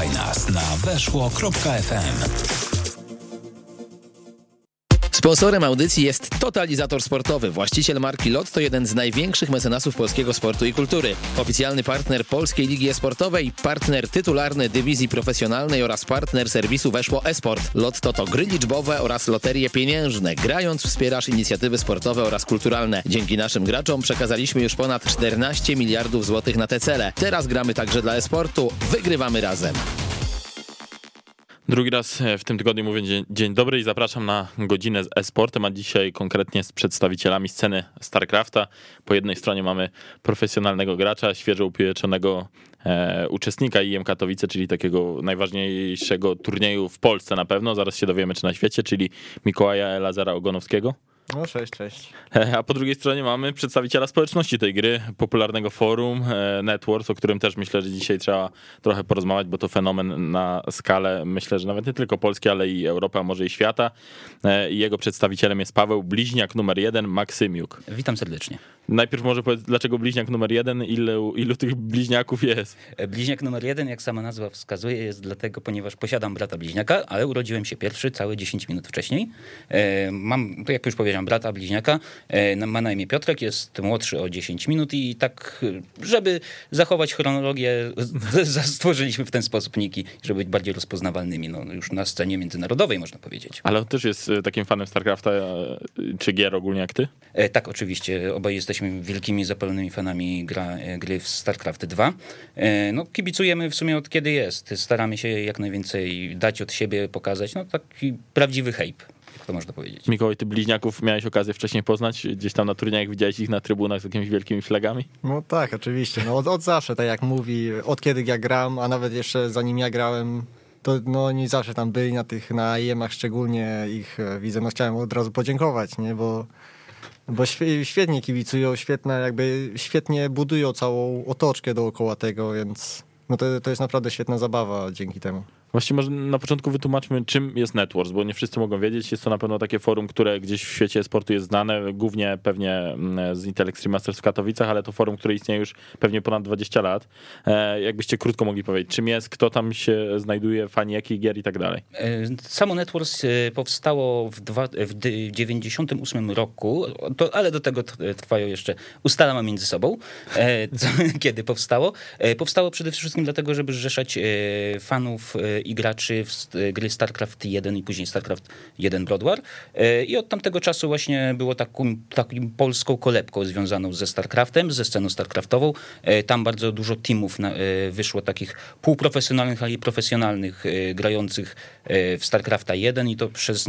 Słuchaj nas na weszło.fm. Sponsorem audycji jest Totalizator Sportowy. Właściciel marki LOT to jeden z największych mecenasów polskiego sportu i kultury. Oficjalny partner Polskiej Ligi E-Sportowej, partner tytularny dywizji profesjonalnej oraz partner serwisu Weszło Esport. LOT to gry liczbowe oraz loterie pieniężne. Grając wspierasz inicjatywy sportowe oraz kulturalne. Dzięki naszym graczom przekazaliśmy już ponad 14 miliardów złotych na te cele. Teraz gramy także dla e-sportu. Wygrywamy razem. Drugi raz w tym tygodniu mówię dzień dobry i zapraszam na godzinę z e-sportem, a dzisiaj konkretnie z przedstawicielami sceny StarCrafta. Po jednej stronie mamy profesjonalnego gracza, świeżo upieczonego uczestnika IEM Katowice, czyli takiego najważniejszego turnieju w Polsce na pewno, zaraz się dowiemy czy na świecie, czyli Mikołaja Lazara Ogonowskiego. No cześć. A po drugiej stronie mamy przedstawiciela społeczności tej gry, popularnego forum Networks, o którym też myślę, że dzisiaj trzeba trochę porozmawiać, bo to fenomen na skalę, myślę, że nawet nie tylko Polski, ale i Europy, a może i świata. I jego przedstawicielem jest Paweł Bliźniak numer 1, Maksymiuk. Witam serdecznie. Najpierw może powiedz, dlaczego Bliźniak numer 1, ilu tych bliźniaków jest? Bliźniak numer 1, jak sama nazwa wskazuje, jest dlatego, ponieważ posiadam brata bliźniaka, ale urodziłem się pierwszy, całe 10 minut wcześniej. Mam, jak już powiedziałem, brata bliźniaka, ma na imię Piotrek, jest młodszy o 10 minut i tak, żeby zachować chronologię, stworzyliśmy w ten sposób niki, żeby być bardziej rozpoznawalnymi, no, już na scenie międzynarodowej, można powiedzieć. Ale on też jest takim fanem StarCrafta, czy gier ogólnie jak ty? Tak, oczywiście. Obaj jesteśmy wielkimi, zapalonymi fanami gry w StarCraft 2. No, kibicujemy w sumie od kiedy jest. Staramy się jak najwięcej dać od siebie, pokazać. No, taki prawdziwy hype, jak to można powiedzieć. Mikołaj, ty bliźniaków miałeś okazję wcześniej poznać? Gdzieś tam na turniejach widziałeś ich na trybunach z jakimiś wielkimi flagami? No tak, oczywiście. No, od zawsze, tak jak mówi, od kiedy ja gram, a nawet jeszcze zanim ja grałem, to no, oni zawsze tam byli na IEM-ach, szczególnie ich widzę. No, chciałem od razu podziękować, nie? Bo świetnie kibicują, świetnie budują całą otoczkę dookoła tego, więc no to jest naprawdę świetna zabawa dzięki temu. Właściwie może na początku wytłumaczmy, czym jest Networks, bo nie wszyscy mogą wiedzieć. Jest to na pewno takie forum, które gdzieś w świecie sportu jest znane, głównie pewnie z Intel Extreme Masters w Katowicach, ale to forum, które istnieje już pewnie ponad 20 lat. Jakbyście krótko mogli powiedzieć, czym jest, kto tam się znajduje, fani jakich gier i tak dalej. Samo Networks powstało w 98 roku, ale do tego trwają jeszcze, ustalamy między sobą, kiedy powstało. Powstało przede wszystkim dlatego, żeby zrzeszać fanów i graczy w gry StarCraft 1 i później StarCraft 1 Broad War. I od tamtego czasu właśnie było taką polską kolebką związaną ze StarCraftem, ze sceną StarCraftową. Tam bardzo dużo teamów wyszło takich półprofesjonalnych, ale i profesjonalnych, grających w StarCrafta 1 i to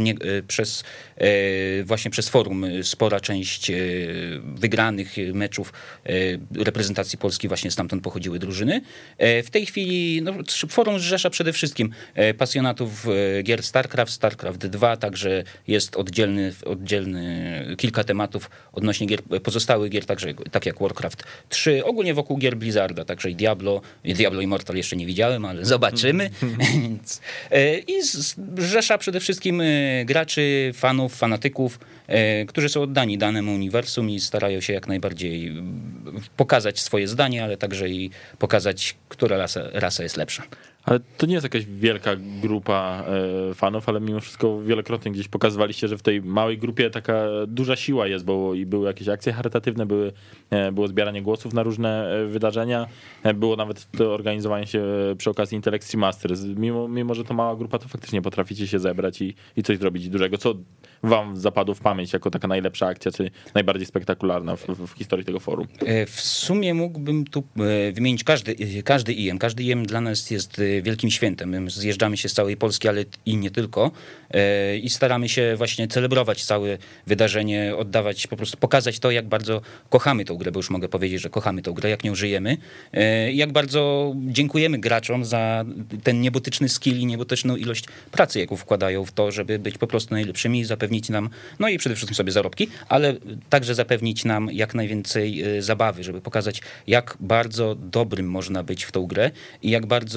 właśnie przez forum spora część wygranych meczów reprezentacji Polski właśnie stamtąd pochodziły drużyny. W tej chwili forum zrzesza przede wszystkim pasjonatów gier StarCraft 2, także jest oddzielny kilka tematów odnośnie pozostałych gier, także tak jak Warcraft 3, ogólnie wokół gier Blizzarda, także i Diablo Immortal jeszcze nie widziałem, ale zobaczymy. I zrzesza przede wszystkim graczy, fanów, fanatyków, którzy są oddani danemu uniwersum i starają się jak najbardziej pokazać swoje zdanie, ale także i pokazać, która rasa jest lepsza. Ale to nie jest jakaś wielka grupa fanów, ale mimo wszystko wielokrotnie gdzieś pokazywaliście, że w tej małej grupie taka duża siła jest, bo i były jakieś akcje charytatywne, było zbieranie głosów na różne wydarzenia, było nawet to organizowanie się przy okazji Intel Extreme Masters. Mimo, że to mała grupa, to faktycznie potraficie się zebrać i coś zrobić dużego. Co wam zapadło w pamięć jako taka najlepsza akcja, czy najbardziej spektakularna w historii tego forum? W sumie mógłbym tu wymienić każdy IEM. Każdy IEM dla nas jest wielkim świętem. My zjeżdżamy się z całej Polski, ale i nie tylko. I staramy się właśnie celebrować całe wydarzenie, oddawać, po prostu pokazać to, jak bardzo kochamy tę grę, bo już mogę powiedzieć, że kochamy tę grę, jak nią żyjemy. Jak bardzo dziękujemy graczom za ten niebotyczny skill i niebotyczną ilość pracy, jaką wkładają w to, żeby być po prostu najlepszymi i zapewnić nam, no i przede wszystkim sobie zarobki, ale także zapewnić nam jak najwięcej zabawy, żeby pokazać, jak bardzo dobrym można być w tą grę i jak bardzo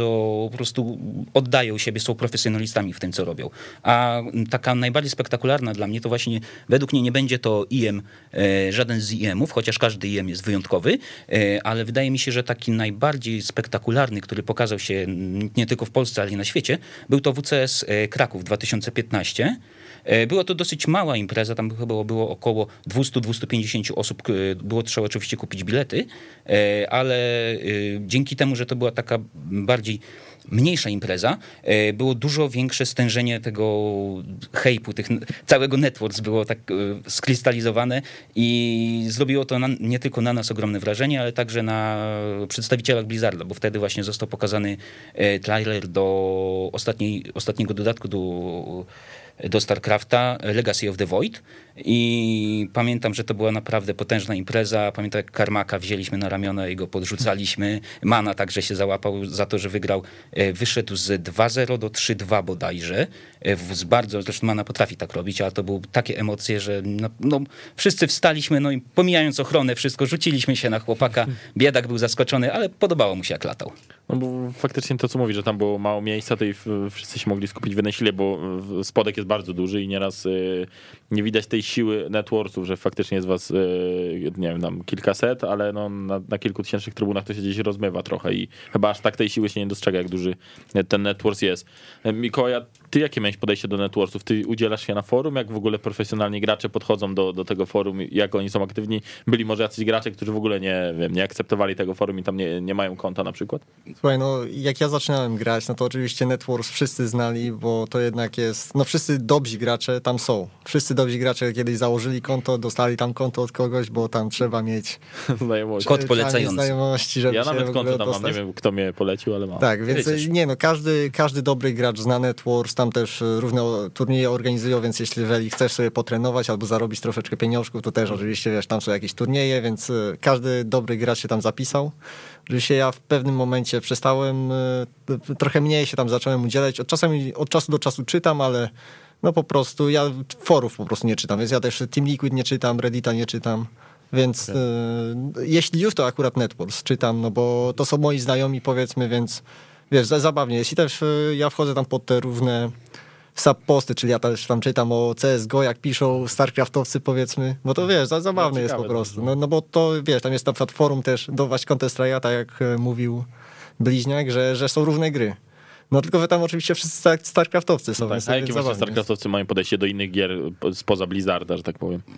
po prostu oddają siebie, są profesjonalistami w tym, co robią. A taka najbardziej spektakularna dla mnie to właśnie, według mnie nie będzie to IEM, żaden z IEM-ów, chociaż każdy IEM jest wyjątkowy, ale wydaje mi się, że taki najbardziej spektakularny, który pokazał się nie tylko w Polsce, ale i na świecie, był to WCS Kraków 2015. Była to dosyć mała impreza, tam chyba było około 200-250 osób, było trzeba oczywiście kupić bilety, ale dzięki temu, że to była taka bardziej mniejsza impreza, było dużo większe stężenie tego hejpu, całego networks było tak skrystalizowane i zrobiło to nie tylko na nas ogromne wrażenie, ale także na przedstawicielach Blizzarda, bo wtedy właśnie został pokazany trailer do ostatniego dodatku do StarCrafta, Legacy of the Void, i pamiętam, że to była naprawdę potężna impreza. Pamiętam, jak Karmaka wzięliśmy na ramiona i go podrzucaliśmy. Mana także się załapał za to, że wygrał. Wyszedł z 2-0 do 3-2 bodajże. Zresztą Mana potrafi tak robić, ale to były takie emocje, że wszyscy wstaliśmy, no i pomijając ochronę, wszystko, rzuciliśmy się na chłopaka. Biedak był zaskoczony, ale podobało mu się, jak latał. No bo faktycznie to, co mówi, że tam było mało miejsca, to i wszyscy się mogli skupić w jednej sile, bo spodek jest bardzo duży i nieraz nie widać tej siły networksów, że faktycznie jest was, nie wiem, tam kilkaset, ale no na kilkutysięcznych trybunach to się gdzieś rozmywa trochę i chyba aż tak tej siły się nie dostrzega, jak duży ten networks jest. Mikołaj, ty jakie miałeś podejście do networksów? Ty udzielasz się na forum? Jak w ogóle profesjonalni gracze podchodzą do tego forum? Jak oni są aktywni? Byli może jacyś gracze, którzy w ogóle nie akceptowali tego forum i tam nie mają konta na przykład? Słuchaj, no jak ja zaczynałem grać, no to oczywiście networks wszyscy znali, bo to jednak jest, no wszyscy dobrzy gracze tam są. Wszyscy dobrzy gracze kiedyś założyli konto, dostali tam konto od kogoś, bo tam trzeba mieć znajomości. Kod polecający. Znajomości, żeby Ja się nawet konto tam dostać. mam, nie wiem, kto mnie polecił, ale mam. Tak, więc każdy dobry gracz zna networks, tam też różne turnieje organizują, więc jeżeli chcesz sobie potrenować albo zarobić troszeczkę pieniążków, to też oczywiście, wiesz, tam są jakieś turnieje, więc każdy dobry gracz się tam zapisał. Oczywiście ja w pewnym momencie przestałem, trochę mniej się tam zacząłem udzielać. Od czasu do czasu czytam, ale no po prostu ja forów po prostu nie czytam, więc ja też Team Liquid nie czytam, Reddita nie czytam. Więc jeśli już, to akurat networks czytam, no bo to są moi znajomi, powiedzmy, więc wiesz, zabawnie jest. I też ja wchodzę tam pod te różne subposty, czyli ja też tam czytam o CSGO, jak piszą StarCraftowcy, powiedzmy, bo to wiesz, zabawne jest po prostu. No bo to wiesz, tam jest na przykład forum też do właśnie Counter-Strike'a, tak jak mówił Bliźniak, że są różne gry. No tylko, że tam oczywiście wszyscy StarCraftowcy są. Tak, a jakie właśnie StarCraftowcy mają podejście do innych gier spoza Blizzarda, że tak powiem?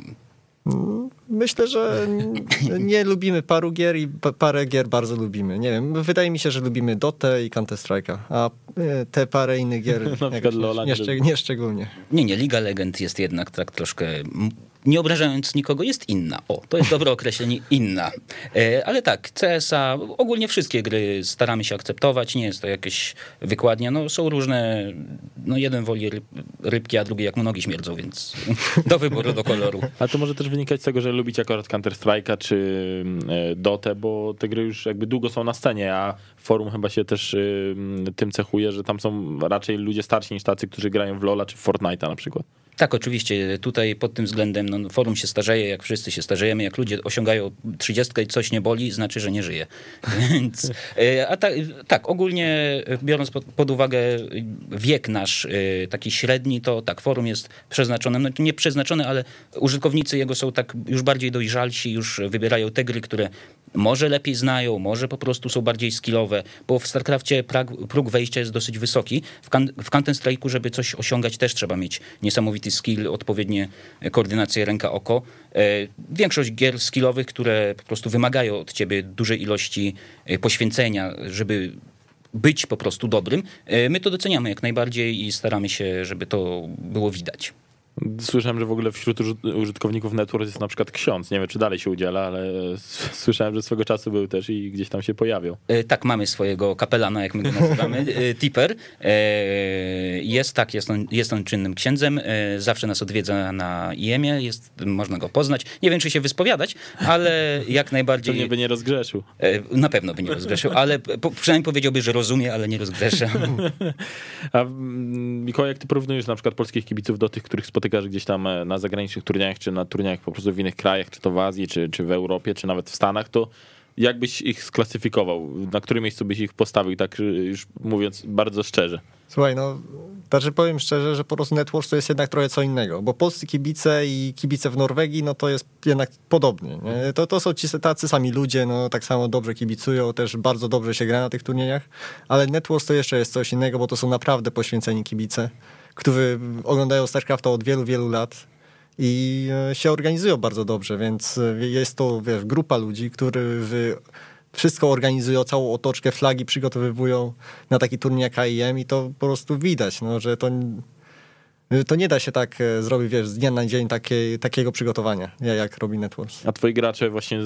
Myślę, że nie lubimy paru gier i parę gier bardzo lubimy. Nie wiem, wydaje mi się, że lubimy Dotę i Counter-Strike'a, a te parę innych gier na przykład Lola nie szczególnie. Nie, Liga Legend jest jednak tak troszkę, nie obrażając nikogo, jest inna. O, to jest dobre określenie, inna. Ale tak, CSA, ogólnie wszystkie gry staramy się akceptować, nie jest to jakieś wykładnia, no są różne, no jeden woli rybki, a drugi jak mu nogi śmierdzą, więc do wyboru, do koloru. Ale to może też wynikać z tego, że lubicie akurat Counter-Strike'a czy Dotę, bo te gry już jakby długo są na scenie, a forum chyba się też tym cechuje, że tam są raczej ludzie starsi niż tacy, którzy grają w LoL'a czy w Fortnite'a na przykład. Tak, oczywiście. Tutaj pod tym względem no, forum się starzeje, jak wszyscy się starzejemy. Jak ludzie osiągają 30 i coś nie boli, znaczy, że nie żyje. Więc, tak, ogólnie biorąc pod uwagę wiek nasz taki średni, to tak, forum jest przeznaczone, no nie przeznaczone, ale użytkownicy jego są tak już bardziej dojrzalsi, już wybierają te gry, które może lepiej znają, może po prostu są bardziej skillowe, bo w StarCrafcie próg wejścia jest dosyć wysoki. W Counter-Strike'u, żeby coś osiągać, też trzeba mieć niesamowity skill, odpowiednie koordynację ręka-oko. Większość gier skillowych, które po prostu wymagają od ciebie dużej ilości poświęcenia, żeby być po prostu dobrym, my to doceniamy jak najbardziej i staramy się, żeby to było widać. Słyszałem, że w ogóle wśród użytkowników Networks jest na przykład ksiądz. Nie wiem, czy dalej się udziela, ale słyszałem, że swego czasu był też i gdzieś tam się pojawiał. Tak, mamy swojego kapelana, jak my go nazywamy, Tipper. Jest on czynnym księdzem, zawsze nas odwiedza na IEM-ie, można go poznać. Nie wiem, czy się wyspowiadać, ale jak najbardziej... Pewnie by nie rozgrzeszył. Na pewno by nie rozgrzeszył, ale przynajmniej powiedziałby, że rozumie, ale nie rozgrzeszy. A Mikołaj, jak ty porównujesz na przykład polskich kibiców do tych, których spotykasz gdzieś tam na zagranicznych turniejach, czy na turniejach po prostu w innych krajach, czy to w Azji, czy w Europie, czy nawet w Stanach, to jak byś ich sklasyfikował? Na którym miejscu byś ich postawił, tak już mówiąc bardzo szczerze? Słuchaj, no, znaczy powiem szczerze, że po prostu Networks to jest jednak trochę co innego, bo polscy kibice i kibice w Norwegii, no to jest jednak podobnie. Nie? To są ci tacy sami ludzie, no tak samo dobrze kibicują, też bardzo dobrze się gra na tych turniejach, ale Networks to jeszcze jest coś innego, bo to są naprawdę poświęceni kibice, którzy oglądają StarCrafta od wielu, wielu lat i się organizują bardzo dobrze, więc jest to, wiesz, grupa ludzi, którzy wszystko organizują, całą otoczkę, flagi przygotowywują na taki turniej jak IEM i to po prostu widać, no, że to nie da się tak zrobić, wiesz, z dnia na dzień takiego przygotowania, jak robi Networks. A twoi gracze właśnie,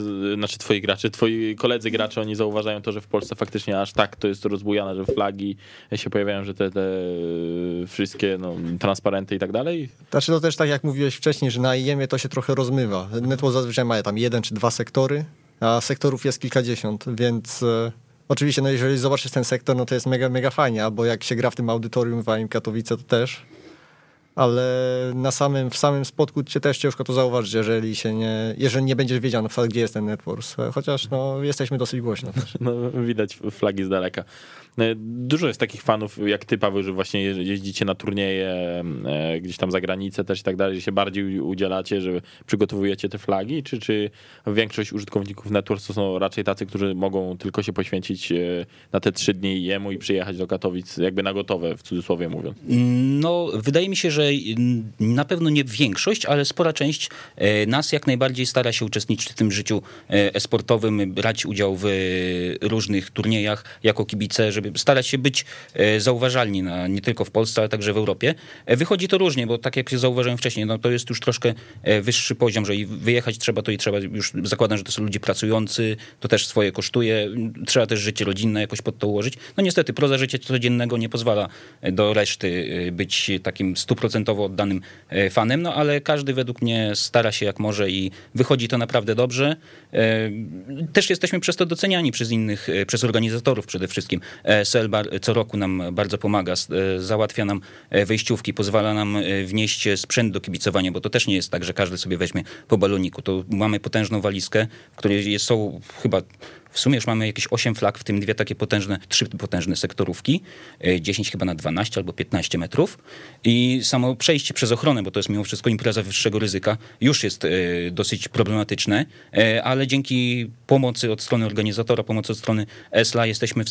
twoi koledzy gracze, oni zauważają to, że w Polsce faktycznie aż tak to jest rozbujane, że flagi się pojawiają, że te wszystkie transparenty i tak dalej? Znaczy to też tak jak mówiłeś wcześniej, że na IEM-ie to się trochę rozmywa. Networks zazwyczaj ma tam 1 czy 2 sektory, a sektorów jest kilkadziesiąt, więc oczywiście, no jeżeli zobaczysz ten sektor, no to jest mega, mega fajnie, albo jak się gra w tym audytorium w IEM Katowice, to też, ale w samym spotku cię też ciężko to zauważyć, jeżeli nie będziesz wiedział na przykład, gdzie jest ten Networks, chociaż no, jesteśmy dosyć głośno też. No, widać flagi z daleka. Dużo jest takich fanów jak ty, Paweł, że właśnie jeździcie na turnieje gdzieś tam za granicę też i tak dalej, że się bardziej udzielacie, że przygotowujecie te flagi, czy większość użytkowników Networks to są raczej tacy, którzy mogą tylko się poświęcić na te 3 dni jemu i przyjechać do Katowic jakby na gotowe, w cudzysłowie mówiąc? No, wydaje mi się, że na pewno nie większość, ale spora część nas jak najbardziej stara się uczestniczyć w tym życiu e-sportowym, brać udział w różnych turniejach jako kibice, żeby starać się być zauważalni nie tylko w Polsce, ale także w Europie. Wychodzi to różnie, bo tak jak zauważyłem wcześniej, no to jest już troszkę wyższy poziom, że i wyjechać trzeba, to i trzeba, już zakładam, że to są ludzie pracujący, to też swoje kosztuje, trzeba też życie rodzinne jakoś pod to ułożyć. No niestety, proza życia codziennego nie pozwala do reszty być takim 100% oddanym fanem, no ale każdy według mnie stara się jak może i wychodzi to naprawdę dobrze. Też jesteśmy przez to doceniani przez innych, przez organizatorów przede wszystkim. ESL co roku nam bardzo pomaga, załatwia nam wejściówki, pozwala nam wnieść sprzęt do kibicowania, bo to też nie jest tak, że każdy sobie weźmie po baloniku. To mamy potężną walizkę, w której są chyba w sumie już mamy jakieś 8 flag, w tym 3 potężne sektorówki, 10 chyba na 12 albo 15 metrów i samo przejście przez ochronę, bo to jest mimo wszystko impreza wyższego ryzyka, już jest dosyć problematyczne, ale dzięki pomocy od strony organizatora, pomocy od strony ESL-a jesteśmy w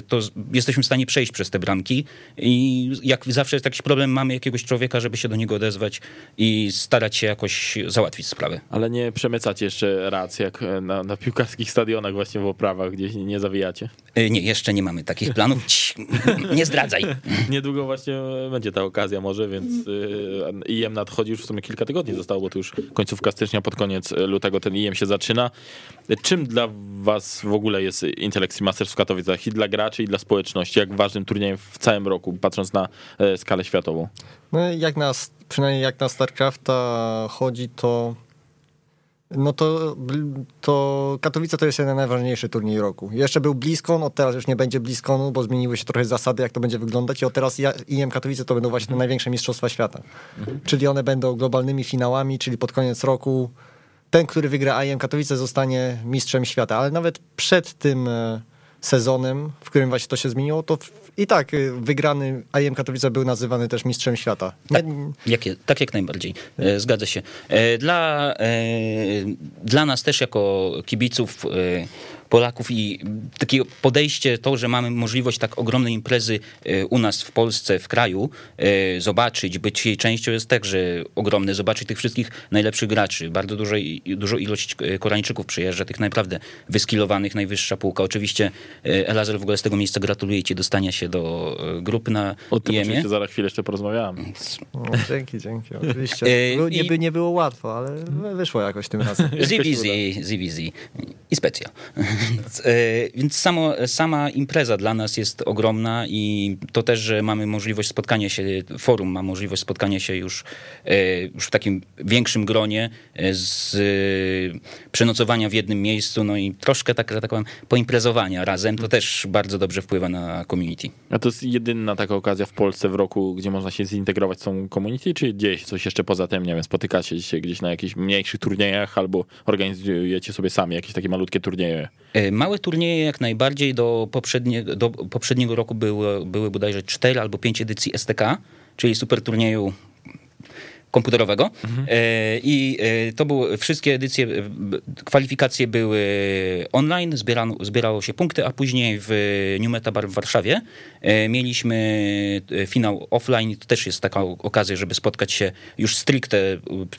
stanie przejść przez te bramki i jak zawsze jest jakiś problem, mamy jakiegoś człowieka, żeby się do niego odezwać i starać się jakoś załatwić sprawę. Ale nie przemycacie jeszcze rac jak na piłkarskich stadionach właśnie w oprawach, gdzie nie zawijacie? Nie, jeszcze nie mamy takich planów. Nie zdradzaj. Niedługo właśnie będzie ta okazja może, więc IEM nadchodzi, już w sumie kilka tygodni zostało, bo to już końcówka stycznia, pod koniec lutego ten IEM się zaczyna. Czym dla was w ogóle jest Intel Extreme Masters w Katowicach i dla graczy, i dla społeczności? Jak ważnym turniejem w całym roku, patrząc na skalę światową? No przynajmniej jak na StarCrafta chodzi, no to Katowice to jest jeden najważniejszy turniej roku. Jeszcze był BlizzCon, od teraz już nie będzie BlizzConu, bo zmieniły się trochę zasady, jak to będzie wyglądać i od teraz IEM Katowice to będą właśnie największe mistrzostwa świata. Czyli one będą globalnymi finałami, czyli pod koniec roku ten, który wygra IEM Katowice, zostanie mistrzem świata. Ale nawet przed tym sezonem, w którym właśnie to się zmieniło, to i tak wygrany IEM Katowice był nazywany też mistrzem świata. Tak jak najbardziej. Zgadza się. Dla nas też jako kibiców Polaków i takie podejście, to, że mamy możliwość tak ogromnej imprezy u nas w Polsce, w kraju, zobaczyć, być jej częścią jest także ogromne. Zobaczyć tych wszystkich najlepszych graczy. Bardzo dużo ilość Koreańczyków przyjeżdża, tych naprawdę wyskillowanych, najwyższa półka. Oczywiście Elazer, w ogóle z tego miejsca gratuluję ci dostania się do grupy na O tym IEM-ie. oczywiście za chwilę jeszcze porozmawiamy. No, dzięki, oczywiście. Nie było łatwo, ale wyszło jakoś tym razem. ZVZ i specjal. Więc sama impreza dla nas jest ogromna i to też, że mamy możliwość spotkania się, forum ma możliwość spotkania się już w takim większym gronie, przenocowania w jednym miejscu, no i troszkę że tak powiem, poimprezowania razem, to też bardzo dobrze wpływa na community. A to jest jedyna taka okazja w Polsce w roku, gdzie można się zintegrować z tą community, czy dzieje się coś jeszcze poza tym, nie wiem, spotykacie się gdzieś na jakichś mniejszych turniejach albo organizujecie sobie sami jakieś takie malutkie turnieje? Małe turnieje jak najbardziej. Do poprzedniego roku były bodajże 4 albo 5 edycji STK, czyli super turnieju komputerowego. I to były wszystkie edycje, kwalifikacje były online, zbierało się punkty, a później w New Meta Bar w Warszawie mieliśmy finał offline. To też jest taka okazja, żeby spotkać się już stricte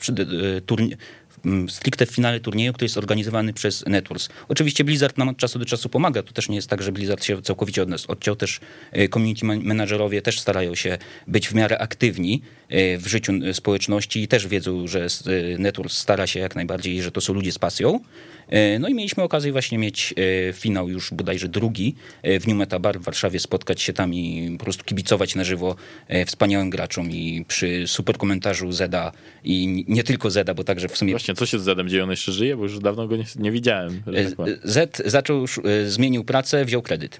w finale turnieju, który jest organizowany przez Networks. Oczywiście Blizzard nam od czasu do czasu pomaga. To też nie jest tak, że Blizzard się całkowicie od nas odciął. Też community managerowie też starają się być w miarę aktywni w życiu społeczności i też wiedzą, że Networks stara się jak najbardziej, że to są ludzie z pasją. No i mieliśmy okazję właśnie mieć finał już bodajże drugi w New Meta Bar w Warszawie, spotkać się tam i po prostu kibicować na żywo wspaniałym graczom i przy super komentarzu Zeda i nie tylko Zeda, bo także w sumie... Właśnie, co się z Zedem dzieje? On jeszcze żyje? Bo już dawno go nie widziałem. Tak Zed zmienił pracę, wziął kredyt.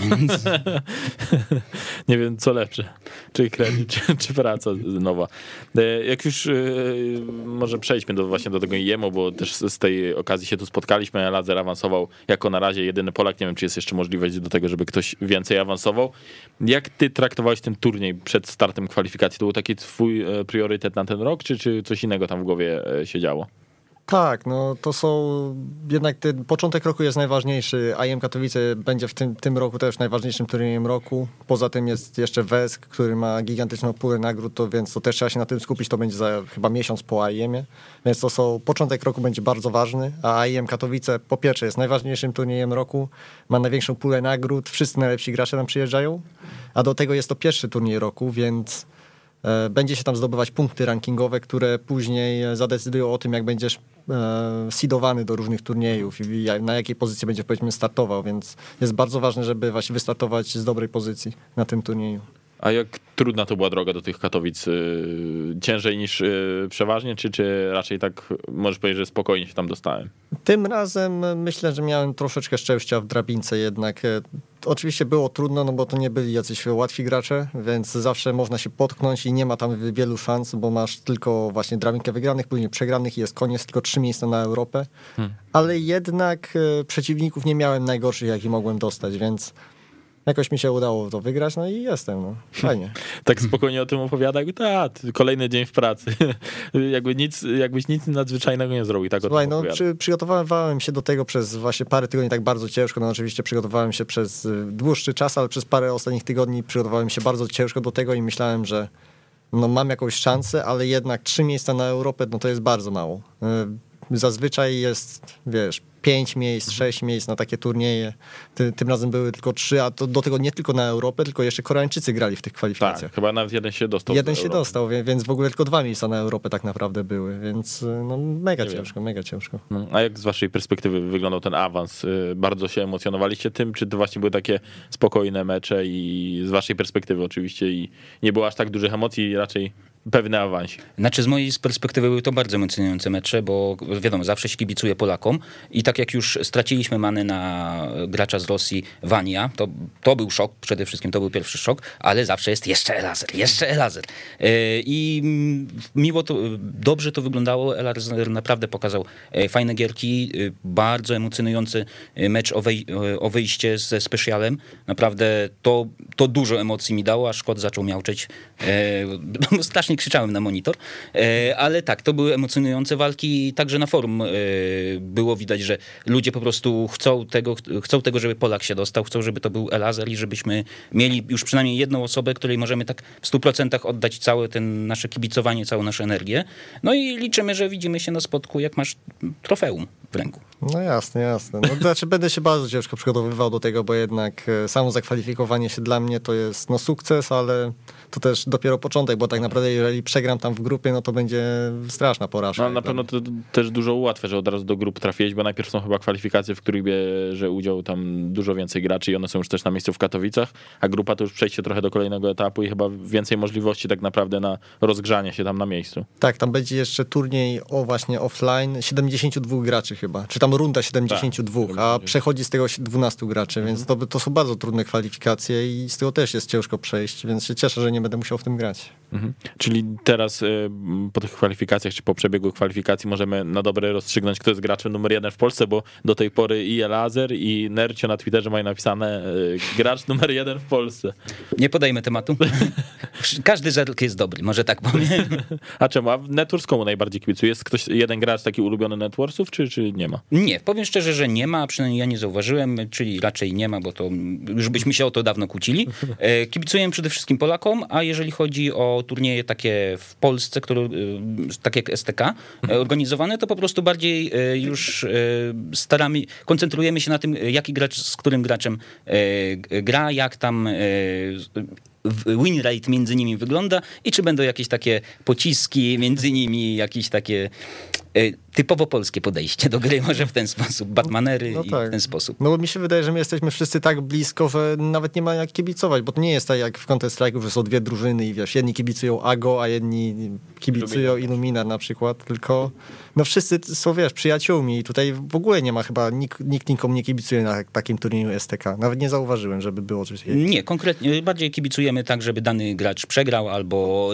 Nie wiem, co lepsze. Czy kredyt, czy praca nowa. Jak już może przejdźmy właśnie do tego IEM-u, bo też z tej okazji się tu spotkaliśmy. Lazer awansował jako na razie jedyny Polak. Nie wiem, czy jest jeszcze możliwość do tego, żeby ktoś więcej awansował. Jak ty traktowałeś ten turniej przed startem kwalifikacji? To był taki twój priorytet na ten rok, czy coś innego tam w głowie się działo? Tak, no to są jednak ten początek roku jest najważniejszy. IEM Katowice będzie w tym roku też najważniejszym turniejem roku. Poza tym jest jeszcze WESK, który ma gigantyczną pulę nagród, więc to też trzeba się na tym skupić. To będzie za chyba miesiąc po IEM-ie. Więc początek roku będzie bardzo ważny, a IEM Katowice po pierwsze jest najważniejszym turniejem roku, ma największą pulę nagród, wszyscy najlepsi gracze tam przyjeżdżają, a do tego jest to pierwszy turniej roku, więc będzie się tam zdobywać punkty rankingowe, które później zadecydują o tym, jak będziesz seedowany do różnych turniejów i na jakiej pozycji będziesz, powiedzmy, startował, więc jest bardzo ważne, żeby właśnie wystartować z dobrej pozycji na tym turnieju. A jak trudna to była droga do tych Katowic? Ciężej niż przeważnie, czy raczej tak możesz powiedzieć, że spokojnie się tam dostałem? Tym razem myślę, że miałem troszeczkę szczęścia w drabince jednak. Oczywiście było trudno, no bo to nie byli jacyś łatwi gracze, więc zawsze można się potknąć i nie ma tam wielu szans, bo masz tylko właśnie drabinkę wygranych, później przegranych i jest koniec, tylko 3 miejsca na Europę. Ale jednak przeciwników nie miałem najgorszych, jaki mogłem dostać, więc jakoś mi się udało to wygrać, no i jestem, no fajnie. Tak spokojnie o tym opowiada, kolejny dzień w pracy. Jakbyś nic nadzwyczajnego nie zrobił. Tak. Słuchaj, przygotowywałem się do tego przez właśnie parę tygodni tak bardzo ciężko, no oczywiście przygotowałem się przez dłuższy czas, ale przez parę ostatnich tygodni przygotowałem się bardzo ciężko do tego i myślałem, że no mam jakąś szansę, ale jednak 3 miejsca na Europę, no to jest bardzo mało. Zazwyczaj jest, 5 miejsc, 6 miejsc na takie turnieje. Tym razem były tylko 3, a to do tego nie tylko na Europę, tylko jeszcze Koreańczycy grali w tych kwalifikacjach. Tak, chyba nawet jeden się dostał. Jeden się dostał, więc w ogóle tylko 2 miejsca na Europę tak naprawdę były, więc no mega ciężko. No, a jak z waszej perspektywy wyglądał ten awans? Bardzo się emocjonowaliście tym, czy to właśnie były takie spokojne mecze i z waszej perspektywy oczywiście i nie było aż tak dużych emocji, raczej pewny awansik? Znaczy z mojej perspektywy były to bardzo emocjonujące mecze, bo wiadomo, zawsze się kibicuję Polakom i tak jak już straciliśmy manę na gracza z Rosji, Wania, to był szok, przede wszystkim to był pierwszy szok, ale zawsze jest jeszcze Elazer. I miło to, dobrze to wyglądało, Elazer naprawdę pokazał fajne gierki, bardzo emocjonujący mecz o wyjście ze specialem, naprawdę to dużo emocji mi dało, aż kot zaczął miauczeć, strasznie krzyczałem na monitor, ale tak, to były emocjonujące walki, także na forum było widać, że ludzie po prostu chcą tego, żeby Polak się dostał, chcą, żeby to był Elazer i żebyśmy mieli już przynajmniej jedną osobę, której możemy tak w 100% oddać całe nasze kibicowanie, całą naszą energię. No i liczymy, że widzimy się na spotku, jak masz trofeum w ręku. No jasne. No, znaczy będę się bardzo ciężko przygotowywał do tego, bo jednak samo zakwalifikowanie się dla mnie to jest sukces, ale to też dopiero początek, bo tak naprawdę jeżeli przegram tam w grupie, no to będzie straszna porażka. No na pewno to też dużo ułatwia, że od razu do grup trafiłeś, bo najpierw są chyba kwalifikacje, w których bierze udział tam dużo więcej graczy i one są już też na miejscu w Katowicach, a grupa to już przejście trochę do kolejnego etapu i chyba więcej możliwości tak naprawdę na rozgrzanie się tam na miejscu. Tak, tam będzie jeszcze turniej właśnie offline, 72 graczy chyba, czy tam runda 72, a przechodzi z tego 12 graczy, więc to są bardzo trudne kwalifikacje i z tego też jest ciężko przejść, więc się cieszę, że nie będę musiał w tym grać. Czyli teraz po tych kwalifikacjach, czy po przebiegu kwalifikacji możemy na dobre rozstrzygnąć, kto jest graczem numer 1 w Polsce, bo do tej pory i Elazer, i Nercio na Twitterze mają napisane gracz numer 1 w Polsce. Nie podajmy tematu. Każdy zerk jest dobry, może tak powiem. A czemu? A Networks komu najbardziej kibicuje? Jest ktoś, jeden gracz taki ulubiony Networksów, czy nie ma? Nie, powiem szczerze, że nie ma, przynajmniej ja nie zauważyłem, czyli raczej nie ma, bo to już byśmy się o to dawno kłócili. Kibicujemy przede wszystkim Polakom, a jeżeli chodzi o turnieje takie w Polsce, tak jak STK, organizowane, to po prostu bardziej już koncentrujemy się na tym, jaki gracz z którym graczem gra, jak tam win rate między nimi wygląda i czy będą jakieś takie pociski między nimi, jakieś takie typowo polskie podejście do gry, może w ten sposób, Batmanery No i tak. w ten sposób. No bo mi się wydaje, że my jesteśmy wszyscy tak blisko, że nawet nie ma jak kibicować, bo to nie jest tak jak w Counter-Strike'u, że są dwie drużyny i wiesz, jedni kibicują AGO, a jedni kibicują Illuminar na przykład, tylko no wszyscy są, wiesz, przyjaciółmi i tutaj w ogóle nie ma chyba, nikt nikomu nie kibicuje na takim turnieju STK. Nawet nie zauważyłem, żeby było coś takiego. Nie, konkretnie, bardziej kibicujemy tak, żeby dany gracz przegrał albo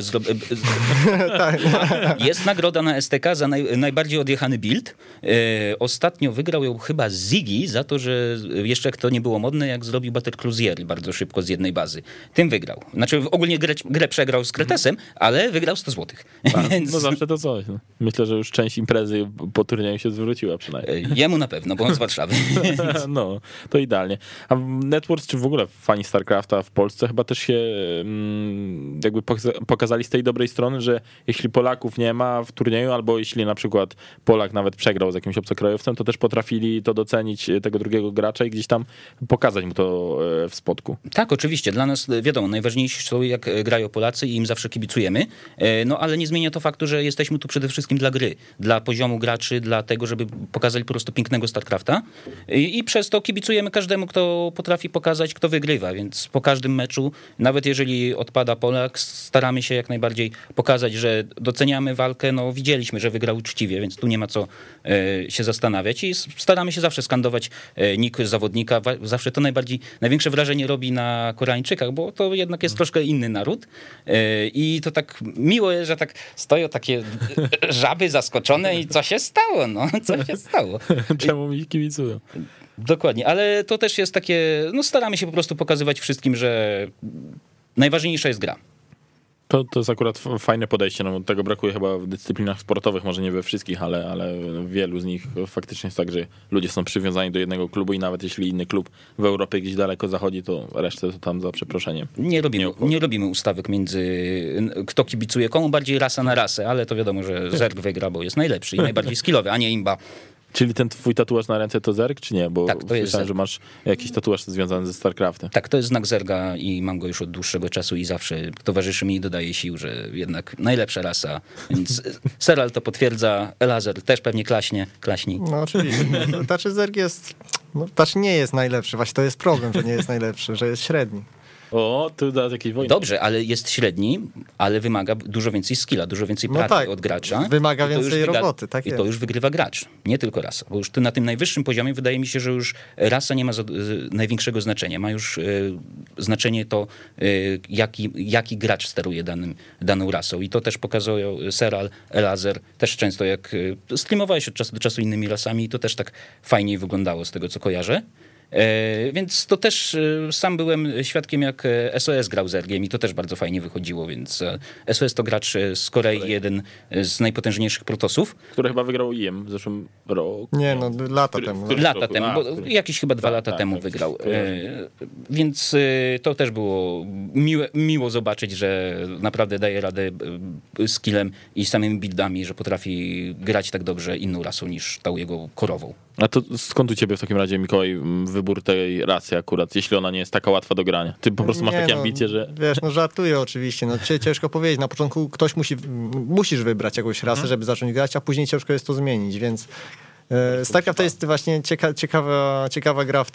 jest nagroda na STK za najbardziej odjechany build. Ostatnio wygrał ją chyba Ziggy za to, że jeszcze jak to nie było modne, jak zrobił Battle Cruiser bardzo szybko z jednej bazy. Tym wygrał. Znaczy ogólnie grę przegrał z Kretesem, ale wygrał 100 złotych. Więc... No zawsze to coś. No. Myślę, że już część imprezy po turnieju się zwróciła przynajmniej. Jemu na pewno, bo on z Warszawy. No, to idealnie. A Networks, czy w ogóle fani StarCrafta w Polsce chyba też się jakby pokazali z tej dobrej strony, że jeśli Polaków nie ma w turnieju, albo jeśli na przykład Polak nawet przegrał z jakimś obcokrajowcem, to też potrafili to docenić, tego drugiego gracza i gdzieś tam pokazać mu to w spotku. Tak, oczywiście. Dla nas, wiadomo, najważniejsi są jak grają Polacy i im zawsze kibicujemy, no ale nie zmienia to faktu, że jesteśmy tu przede wszystkim dla gry, dla poziomu graczy, dla tego, żeby pokazali po prostu pięknego StarCrafta i przez to kibicujemy każdemu, kto potrafi pokazać, kto wygrywa, więc po każdym meczu, nawet jeżeli odpada Polak, staramy się jak najbardziej pokazać, że doceniamy walkę, no widzieliśmy, że wygrał uczciwie, więc tu nie ma co się zastanawiać i staramy się zawsze skandować nick zawodnika, zawsze to największe wrażenie robi na Koreańczykach, bo to jednak jest troszkę inny naród i to tak miło jest, że tak stoją takie żaby zaskoczone i co się stało, no, co się stało. Czemu mi kibicują? Dokładnie, ale to też jest takie, no staramy się po prostu pokazywać wszystkim, że najważniejsza jest gra. To jest akurat fajne podejście, no tego brakuje chyba w dyscyplinach sportowych, może nie we wszystkich, ale w wielu z nich faktycznie jest tak, że ludzie są przywiązani do jednego klubu i nawet jeśli inny klub w Europie gdzieś daleko zachodzi, to resztę to tam za przeproszeniem. Nie robimy ustawek między kto kibicuje komu, bardziej rasa na rasę, ale to wiadomo, że Zerg wygra, bo jest najlepszy i najbardziej skillowy, a nie imba. Czyli ten twój tatuaż na ręce to Zerg, czy nie? Bo tak, to jest słyszałem, że masz jakiś tatuaż związany ze StarCraftem. Tak, to jest znak Zerga i mam go już od dłuższego czasu i zawsze towarzyszy mi i dodaje sił, że jednak najlepsza rasa. Więc Seral to potwierdza, Elazer też pewnie klaśni. No oczywiście. Znaczy Zerg jest, znaczy nie jest najlepszy. Właśnie to jest problem, że nie jest najlepszy, że jest średni. O, tu da jakieś wojny. Dobrze, ale jest średni, ale wymaga dużo więcej skilla, dużo więcej pracy od gracza. Wymaga więcej roboty, tak jest. I to już wygrywa gracz, nie tylko rasa. Bo już na tym najwyższym poziomie wydaje mi się, że już rasa nie ma największego znaczenia. Ma już znaczenie to, jaki gracz steruje daną rasą. I to też pokazują Seral, Elazer, też często jak streamowałeś od czasu do czasu innymi rasami i to też tak fajniej wyglądało z tego, co kojarzę. Więc to też sam byłem świadkiem, jak SOS grał Zergiem i to też bardzo fajnie wychodziło, więc SOS to gracz z Korei, jeden z najpotężniejszych protosów. Który chyba wygrał IEM w zeszłym roku. Nie, no lata temu. Lata temu, bo jakieś chyba 2 lata temu wygrał. Więc to też było miło zobaczyć, że naprawdę daje radę skillem i samymi buildami, że potrafi grać tak dobrze inną rasą niż tą jego korową. A to skąd u ciebie w takim razie, Mikołaj, wybór tej rasy akurat, jeśli ona nie jest taka łatwa do grania? Ty po prostu masz takie ambicje, że... Wiesz, żartuję oczywiście. Ciężko powiedzieć. Na początku musisz wybrać jakąś rasę, żeby zacząć grać, a później ciężko jest to zmienić, więc StarCraft to jest właśnie ciekawa gra w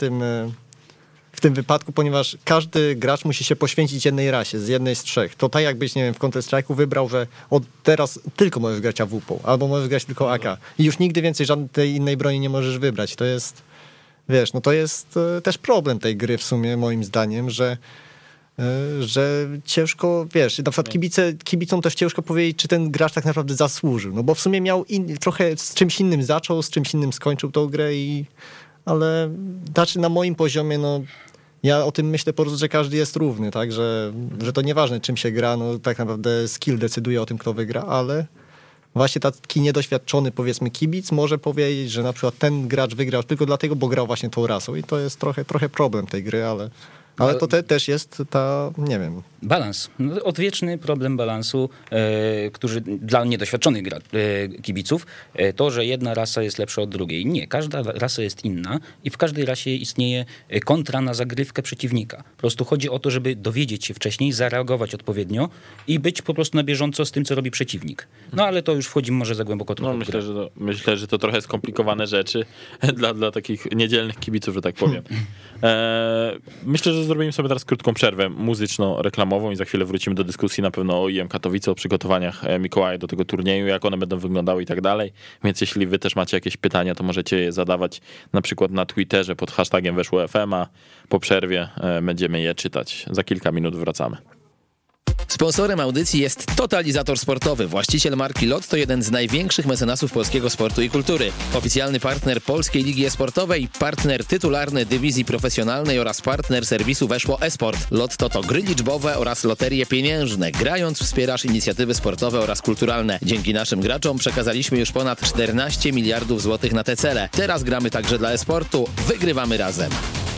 tym wypadku, ponieważ każdy gracz musi się poświęcić jednej rasie, z jednej z trzech. To tak jakbyś, nie wiem, w Counter-Strike'u wybrał, że od teraz tylko możesz grać AWP, albo możesz grać tylko AK. I już nigdy więcej żadnej innej broni nie możesz wybrać. To jest, wiesz, no to jest też problem tej gry w sumie, moim zdaniem, że że ciężko, wiesz, na przykład kibicom też ciężko powiedzieć, czy ten gracz tak naprawdę zasłużył, no bo w sumie miał trochę z czymś innym zaczął, z czymś innym skończył tą grę ale znaczy na moim poziomie, no ja o tym myślę po prostu, że każdy jest równy, tak, że to nieważne czym się gra, no tak naprawdę skill decyduje o tym, kto wygra, ale właśnie taki niedoświadczony, powiedzmy, kibic może powiedzieć, że na przykład ten gracz wygrał tylko dlatego, bo grał właśnie tą rasą i to jest trochę problem tej gry, ale to też jest nie wiem. Balans. No, odwieczny problem balansu, który dla niedoświadczonych kibiców, to, że jedna rasa jest lepsza od drugiej. Nie, każda rasa jest inna i w każdej rasie istnieje kontra na zagrywkę przeciwnika. Po prostu chodzi o to, żeby dowiedzieć się wcześniej, zareagować odpowiednio i być po prostu na bieżąco z tym, co robi przeciwnik. No ale to już wchodzi może za głęboko. No, myślę, że to trochę skomplikowane rzeczy dla takich niedzielnych kibiców, że tak powiem. Myślę, że zrobimy sobie teraz krótką przerwę muzyczno-reklamową i za chwilę wrócimy do dyskusji na pewno o IM Katowice, o przygotowaniach Mikołaja do tego turnieju, jak one będą wyglądały i tak dalej. Więc jeśli wy też macie jakieś pytania, to możecie je zadawać na przykład na Twitterze pod hashtagiem Weszło FM, a po przerwie będziemy je czytać. Za kilka minut wracamy. Sponsorem audycji jest Totalizator Sportowy, właściciel marki Lotto, jeden z największych mecenasów polskiego sportu i kultury. Oficjalny partner Polskiej Ligi Esportowej, partner tytularny dywizji profesjonalnej oraz partner serwisu Weszło Esport. Lotto to gry liczbowe oraz loterie pieniężne. Grając wspierasz inicjatywy sportowe oraz kulturalne. Dzięki naszym graczom przekazaliśmy już ponad 14 miliardów złotych na te cele. Teraz gramy także dla esportu. Wygrywamy razem.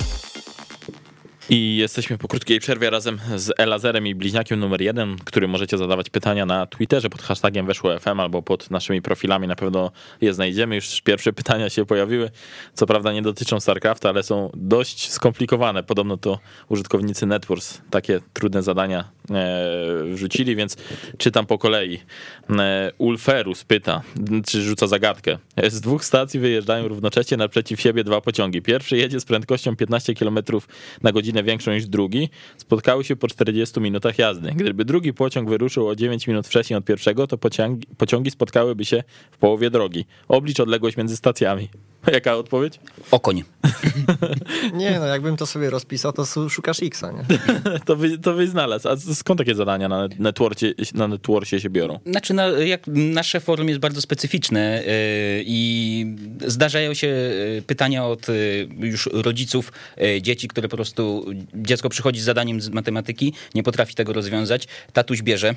I jesteśmy po krótkiej przerwie razem z Elazerem i bliźniakiem numer 1, którym możecie zadawać pytania na Twitterze pod hashtagiem Weszło FM albo pod naszymi profilami, na pewno je znajdziemy. Już pierwsze pytania się pojawiły, co prawda nie dotyczą StarCrafta, ale są dość skomplikowane. Podobno to użytkownicy Netwars takie trudne zadania wrzucili, więc czytam po kolei. Ulferus pyta, czy rzuca zagadkę. Z 2 stacji wyjeżdżają równocześnie naprzeciw siebie 2 pociągi. Pierwszy jedzie z prędkością 15 km na godzinę większą niż drugi, spotkały się po 40 minutach jazdy. Gdyby drugi pociąg wyruszył o 9 minut wcześniej od pierwszego, to pociągi spotkałyby się w połowie drogi. Oblicz odległość między stacjami. Jaka odpowiedź? Okoń. Nie, no jakbym to sobie rozpisał, to szukasz X-a, nie? To byś znalazł. A skąd takie zadania na Networsie się biorą? Znaczy, nasze forum jest bardzo specyficzne i zdarzają się pytania od już rodziców dzieci, które po prostu dziecko przychodzi z zadaniem z matematyki, nie potrafi tego rozwiązać, tatuś bierze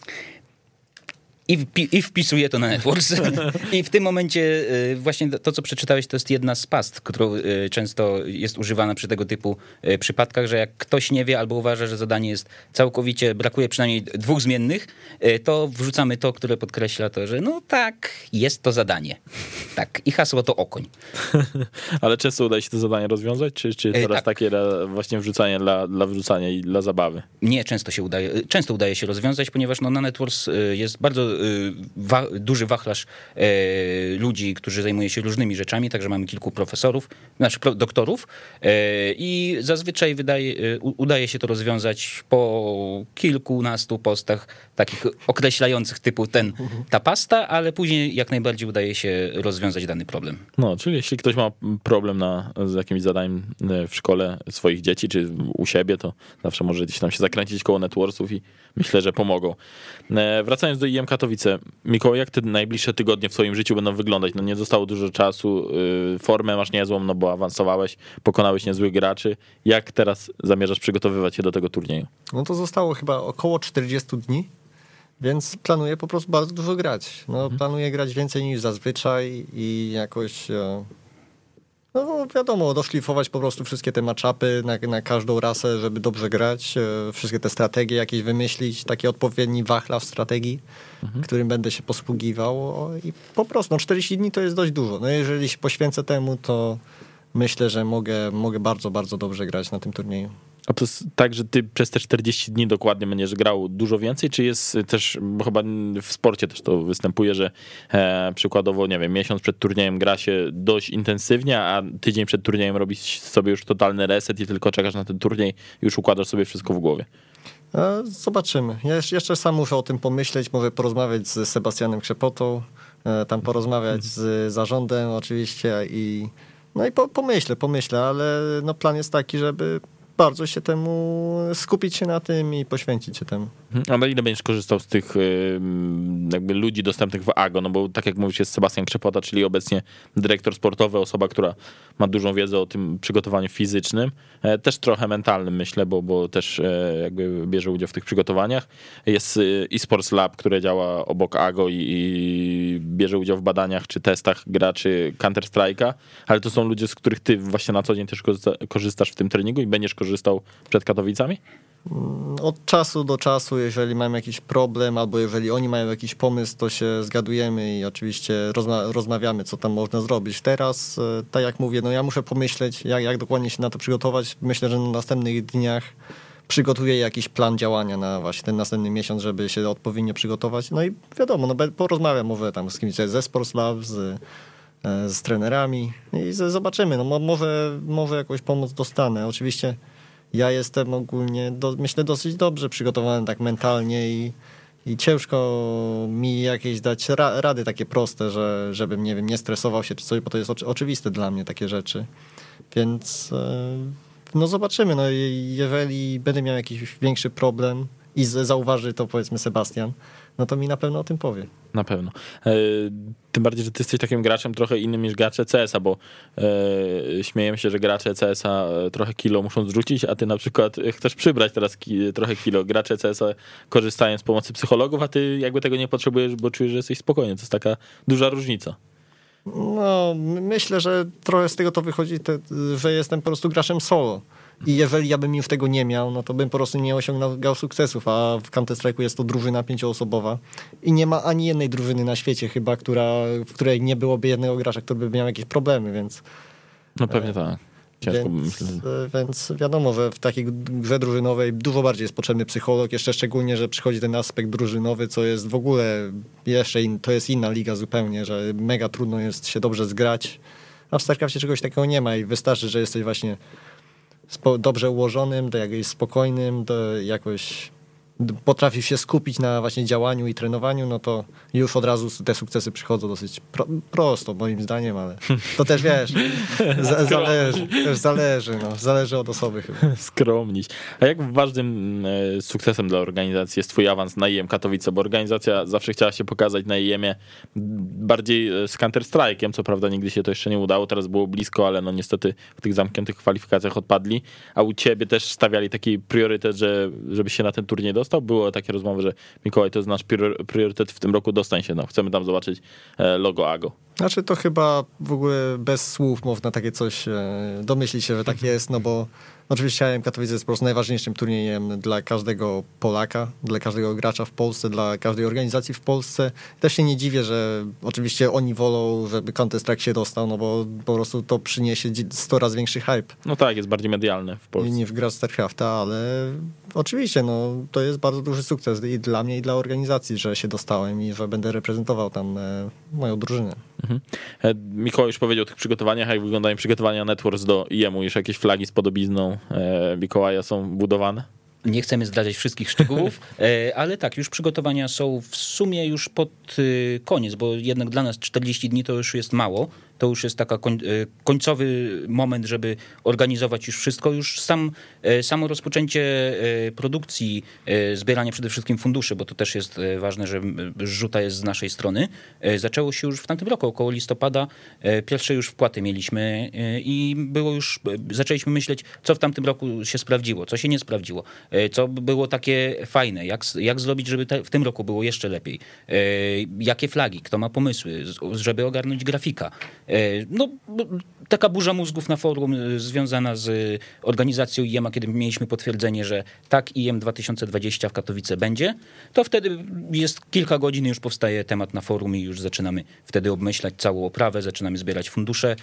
i wpisuje to na Networks. I w tym momencie właśnie to, co przeczytałeś, to jest jedna z past, którą często jest używana przy tego typu przypadkach, że jak ktoś nie wie albo uważa, że zadanie jest całkowicie, brakuje przynajmniej 2 zmiennych, to wrzucamy to, które podkreśla to, że no tak, jest to zadanie. Tak, i hasło to Okoń. Ale często udaje się to zadanie rozwiązać, czy teraz tak. Takie właśnie wrzucanie dla wrzucania i dla zabawy? Nie, często udaje się rozwiązać, ponieważ na Networks jest bardzo duży wachlarz ludzi, którzy zajmują się różnymi rzeczami, także mamy kilku profesorów, znaczy doktorów i zazwyczaj udaje się to rozwiązać po kilkunastu postach takich określających typu ta pasta, ale później jak najbardziej udaje się rozwiązać dany problem. No, czyli jeśli ktoś ma problem z jakimś zadaniem w szkole swoich dzieci, czy u siebie, to zawsze może gdzieś tam się zakręcić koło Networksów i myślę, że pomogą. Wracając do IM Katowice, Mikołaj, jak te najbliższe tygodnie w twoim życiu będą wyglądać? No nie zostało dużo czasu, formę masz niezłą, no bo awansowałeś, pokonałeś niezłych graczy. Jak teraz zamierzasz przygotowywać się do tego turnieju? No to zostało chyba około 40 dni, więc planuję po prostu bardzo dużo grać. Planuję grać więcej niż zazwyczaj i jakoś... No wiadomo, doszlifować po prostu wszystkie te matchupy na każdą rasę, żeby dobrze grać, wszystkie te strategie jakieś wymyślić, taki odpowiedni wachlarz strategii, którym będę się posługiwał i po prostu 40 dni to jest dość dużo. No jeżeli się poświęcę temu, to myślę, że mogę bardzo, bardzo dobrze grać na tym turnieju. A to jest tak, że ty przez te 40 dni dokładnie będziesz grał dużo więcej, czy jest też, bo chyba w sporcie też to występuje, że przykładowo, nie wiem, miesiąc przed turniejem gra się dość intensywnie, a tydzień przed turniejem robisz sobie już totalny reset i tylko czekasz na ten turniej i już układasz sobie wszystko w głowie? Zobaczymy. Ja jeszcze sam muszę o tym pomyśleć, może porozmawiać z Sebastianem Krzepotą, tam porozmawiać z zarządem oczywiście i pomyślę, ale plan jest taki, żeby bardzo się temu, skupić się na tym i poświęcić się temu. A na ile będziesz korzystał z tych jakby ludzi dostępnych w AGO? No bo tak jak mówisz, jest Sebastian Krzepota, czyli obecnie dyrektor sportowy, osoba, która ma dużą wiedzę o tym przygotowaniu fizycznym, też trochę mentalnym, myślę, bo też jakby bierze udział w tych przygotowaniach. Jest eSports Lab, które działa obok AGO i bierze udział w badaniach czy testach graczy Counter-Strike'a, ale to są ludzie, z których ty właśnie na co dzień też korzystasz w tym treningu i będziesz korzystał przed Katowicami? Od czasu do czasu, jeżeli mam jakiś problem, albo jeżeli oni mają jakiś pomysł, to się zgadujemy i oczywiście rozmawiamy, co tam można zrobić. Teraz, tak jak mówię, no ja muszę pomyśleć, jak dokładnie się na to przygotować. Myślę, że na następnych dniach przygotuję jakiś plan działania na właśnie ten następny miesiąc, żeby się odpowiednio przygotować. No i wiadomo, no porozmawiam może tam z kimś ze Sports Lab, z trenerami i zobaczymy. No może jakąś pomoc dostanę. Oczywiście ja jestem ogólnie, myślę, dosyć dobrze przygotowany tak mentalnie i ciężko mi jakieś dać rady takie proste, żebym, nie wiem, nie stresował się czy coś, bo to jest oczywiste dla mnie takie rzeczy. Więc no zobaczymy. No, jeżeli będę miał jakiś większy problem i zauważy to, powiedzmy, Sebastian, no to mi na pewno o tym powie. Na pewno. Tym bardziej, że ty jesteś takim graczem trochę innym niż gracze CS-a, bo śmiejemy się, że gracze CS-a trochę kilo muszą zrzucić, a ty na przykład chcesz przybrać teraz trochę kilo. Gracze CS-a korzystają z pomocy psychologów, a ty jakby tego nie potrzebujesz, bo czujesz, że jesteś spokojny. To jest taka duża różnica. No, myślę, że trochę z tego to wychodzi, że jestem po prostu graczem solo. I jeżeli ja bym już tego nie miał, no to bym po prostu nie osiągnął sukcesów, a w Counter-Strike'u jest to drużyna 5-osobowa i nie ma ani jednej drużyny na świecie chyba, w której nie byłoby jednego gracza, który by miał jakieś problemy, więc... No pewnie tak. Więc wiadomo, że w takiej grze drużynowej dużo bardziej jest potrzebny psycholog, jeszcze szczególnie, że przychodzi ten aspekt drużynowy, co jest w ogóle jeszcze to jest inna liga zupełnie, że mega trudno jest się dobrze zgrać, a w StarCraftie czegoś takiego nie ma i wystarczy, że jesteś właśnie dobrze ułożonym, to jakoś spokojnym, to jakoś potrafisz się skupić na właśnie działaniu i trenowaniu, no to już od razu te sukcesy przychodzą dosyć prosto, moim zdaniem, ale to też wiesz, zależy od osoby chyba. Skromnić. A jak ważnym sukcesem dla organizacji jest twój awans na IEM Katowice, bo organizacja zawsze chciała się pokazać na IEM-ie bardziej z Counter-Strike'iem, co prawda nigdy się to jeszcze nie udało, teraz było blisko, ale no niestety w tych zamkniętych kwalifikacjach odpadli, a u ciebie też stawiali taki priorytet, żeby się na ten turniej dostał? Było takie rozmowy, że Mikołaj, to jest nasz priorytet w tym roku, dostań się, no, chcemy tam zobaczyć logo AGO. Znaczy to chyba w ogóle bez słów można takie coś domyślić się, że tak jest, no bo oczywiście IEM Katowice jest po prostu najważniejszym turniejem dla każdego Polaka, dla każdego gracza w Polsce, dla każdej organizacji w Polsce. Też się nie dziwię, że oczywiście oni wolą, żeby Counter-Strike się dostał, no bo po prostu to przyniesie 100 razy większy hype. No tak, jest bardziej medialny w Polsce. Niż gra StarCrafta, ale oczywiście no, to jest bardzo duży sukces i dla mnie, i dla organizacji, że się dostałem i że będę reprezentował tam moją drużynę. Mikołaj już powiedział o tych przygotowaniach, jak wyglądają przygotowania Networks do IEM-u, już jakieś flagi z podobizną Mikołaja są budowane? Nie chcemy zdradzać wszystkich szczegółów, ale tak, już przygotowania są w sumie już pod koniec, bo jednak dla nas 40 dni to już jest mało. To już jest taka końcowy moment, żeby organizować już wszystko. Już samo rozpoczęcie produkcji, zbieranie przede wszystkim funduszy, bo to też jest ważne, że zrzuta jest z naszej strony. Zaczęło się już w tamtym roku, około listopada. Pierwsze już wpłaty mieliśmy i zaczęliśmy myśleć, co w tamtym roku się sprawdziło, co się nie sprawdziło, co było takie fajne, jak zrobić, żeby w tym roku było jeszcze lepiej. Jakie flagi, kto ma pomysły, żeby ogarnąć grafika. No, taka burza mózgów na forum związana z organizacją IEM-a, kiedy mieliśmy potwierdzenie, że tak, IEM 2020 w Katowice będzie, to wtedy jest kilka godzin, już powstaje temat na forum i już zaczynamy wtedy obmyślać całą oprawę, zaczynamy zbierać fundusze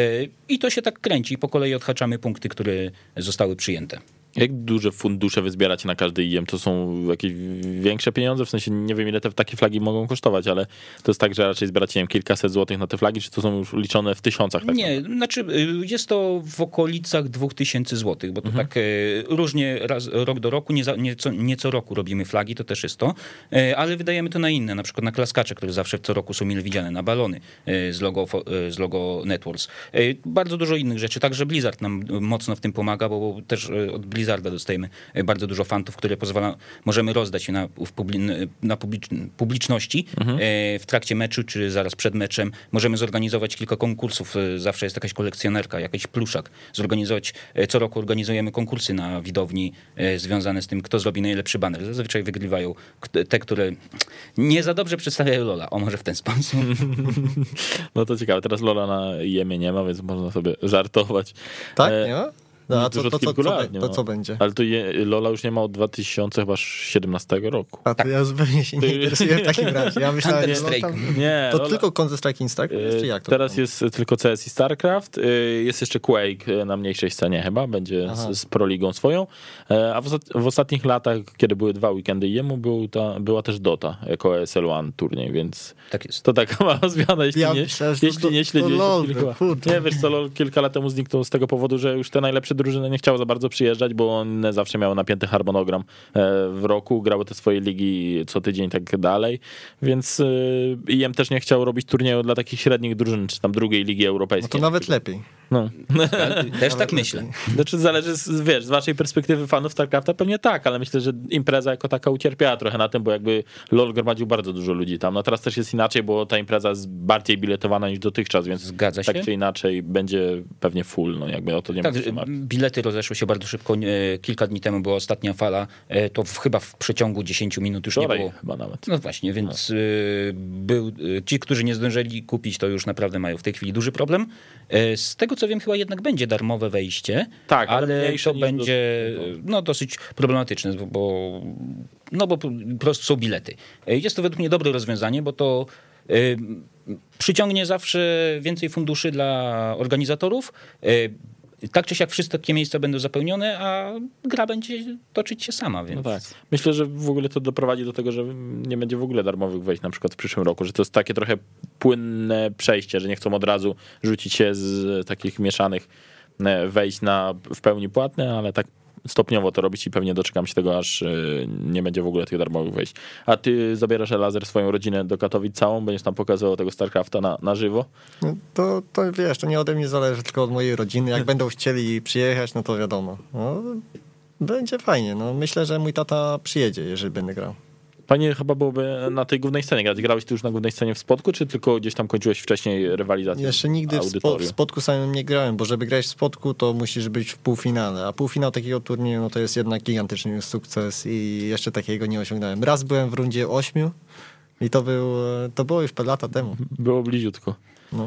i to się tak kręci. Po kolei odhaczamy punkty, które zostały przyjęte. Jak duże fundusze wy zbieracie na każdy IEM? To są jakieś większe pieniądze? W sensie nie wiem, ile takie flagi mogą kosztować, ale to jest tak, że raczej zbieracie, nie wiem, kilkaset złotych na te flagi, czy to są już liczone w tysiącach? Tak nie, znaczy jest to w okolicach 2000 złotych, bo to tak różnie rok do roku, nie co roku robimy flagi, to też jest to, ale wydajemy to na inne, na przykład na klaskacze, które zawsze co roku są mile widziane, na balony z logo Networks. Bardzo dużo innych rzeczy, także Blizzard nam mocno w tym pomaga, bo też od Blizzard Blizzarda dostajemy bardzo dużo fantów, które możemy rozdać na publiczności w trakcie meczu, czy zaraz przed meczem. Możemy zorganizować kilka konkursów, zawsze jest jakaś kolekcjonerka, jakiś pluszak. Co roku organizujemy konkursy na widowni związane z tym, kto zrobi najlepszy baner. Zazwyczaj wygrywają te, które nie za dobrze przedstawiają LoL'a. O, może w ten sposób. No to ciekawe, teraz LoL'a na IEM-ie nie ma, więc można sobie żartować. Tak, nie ma? No, a co co będzie? Ale to LoL'a już nie ma od 2017 roku. A to ja zupełnie się nie interesuję w takim razie. Ja myślałem, że nie, to tylko Counter-Strike Instinct? Czy jak to teraz jest tylko CS i StarCraft, jest jeszcze Quake na mniejszej scenie chyba, będzie z Pro Ligą swoją, a w ostatnich latach, kiedy były 2 weekendy IEM-u, była też Dota jako ESL1 turniej, więc tak jest. To taka mała zmiana, jeśli nie śledziłeś. Nie, wiesz co, LoL kilka lat temu zniknął z tego powodu, że już te najlepsze drużyny nie chciały za bardzo przyjeżdżać, bo one zawsze miały napięty harmonogram w roku, grały te swoje ligi co tydzień i tak dalej, więc IEM też nie chciał robić turnieju dla takich średnich drużyn, czy tam drugiej ligi europejskiej. No to nawet lepiej. No. Też tak myślę. Znaczy zależy, z waszej perspektywy fanów StarCrafta pewnie tak, ale myślę, że impreza jako taka ucierpiała trochę na tym, bo jakby LoL gromadził bardzo dużo ludzi tam. No teraz też jest inaczej, bo ta impreza jest bardziej biletowana niż dotychczas, więc zgadza się. Tak czy inaczej będzie pewnie full, no jakby o to nie ma się martwić. Bilety rozeszły się bardzo szybko. Kilka dni temu była ostatnia fala, to chyba w przeciągu 10 minut już wczoraj nie było. Chyba nawet. No właśnie, więc ci, którzy nie zdążyli kupić, to już naprawdę mają w tej chwili duży problem. Z tego co wiem, chyba jednak będzie darmowe wejście, tak, ale to będzie dosyć problematyczne, bo po prostu są bilety. Jest to według mnie dobre rozwiązanie, bo to przyciągnie zawsze więcej funduszy dla organizatorów. Tak czy siak wszystkie miejsca będą zapełnione, a gra będzie toczyć się sama. Więc... No tak. Myślę, że w ogóle to doprowadzi do tego, że nie będzie w ogóle darmowych wejść na przykład w przyszłym roku, że to jest takie trochę płynne przejście, że nie chcą od razu rzucić się z takich mieszanych wejść na w pełni płatne, ale tak stopniowo to robić i pewnie doczekam się tego, aż nie będzie w ogóle tych darmowych wejść. A ty zabierasz, Lazer, swoją rodzinę do Katowic całą? Będziesz tam pokazywał tego StarCrafta na żywo? To wiesz, to nie ode mnie zależy, tylko od mojej rodziny. Jak będą chcieli przyjechać, no to wiadomo. No, będzie fajnie. No, myślę, że mój tata przyjedzie, jeżeli będę grał. Fajnie chyba byłoby na tej głównej scenie grać. Grałeś ty już na głównej scenie w Spodku, czy tylko gdzieś tam kończyłeś wcześniej rywalizację? Jeszcze nigdy w Spodku samym nie grałem, bo żeby grać w Spodku, to musisz być w półfinale, a półfinał takiego turnieju, no to jest jednak gigantyczny sukces i jeszcze takiego nie osiągnąłem. Raz byłem w rundzie 8 i to było już lata temu. Było bliziutko. No.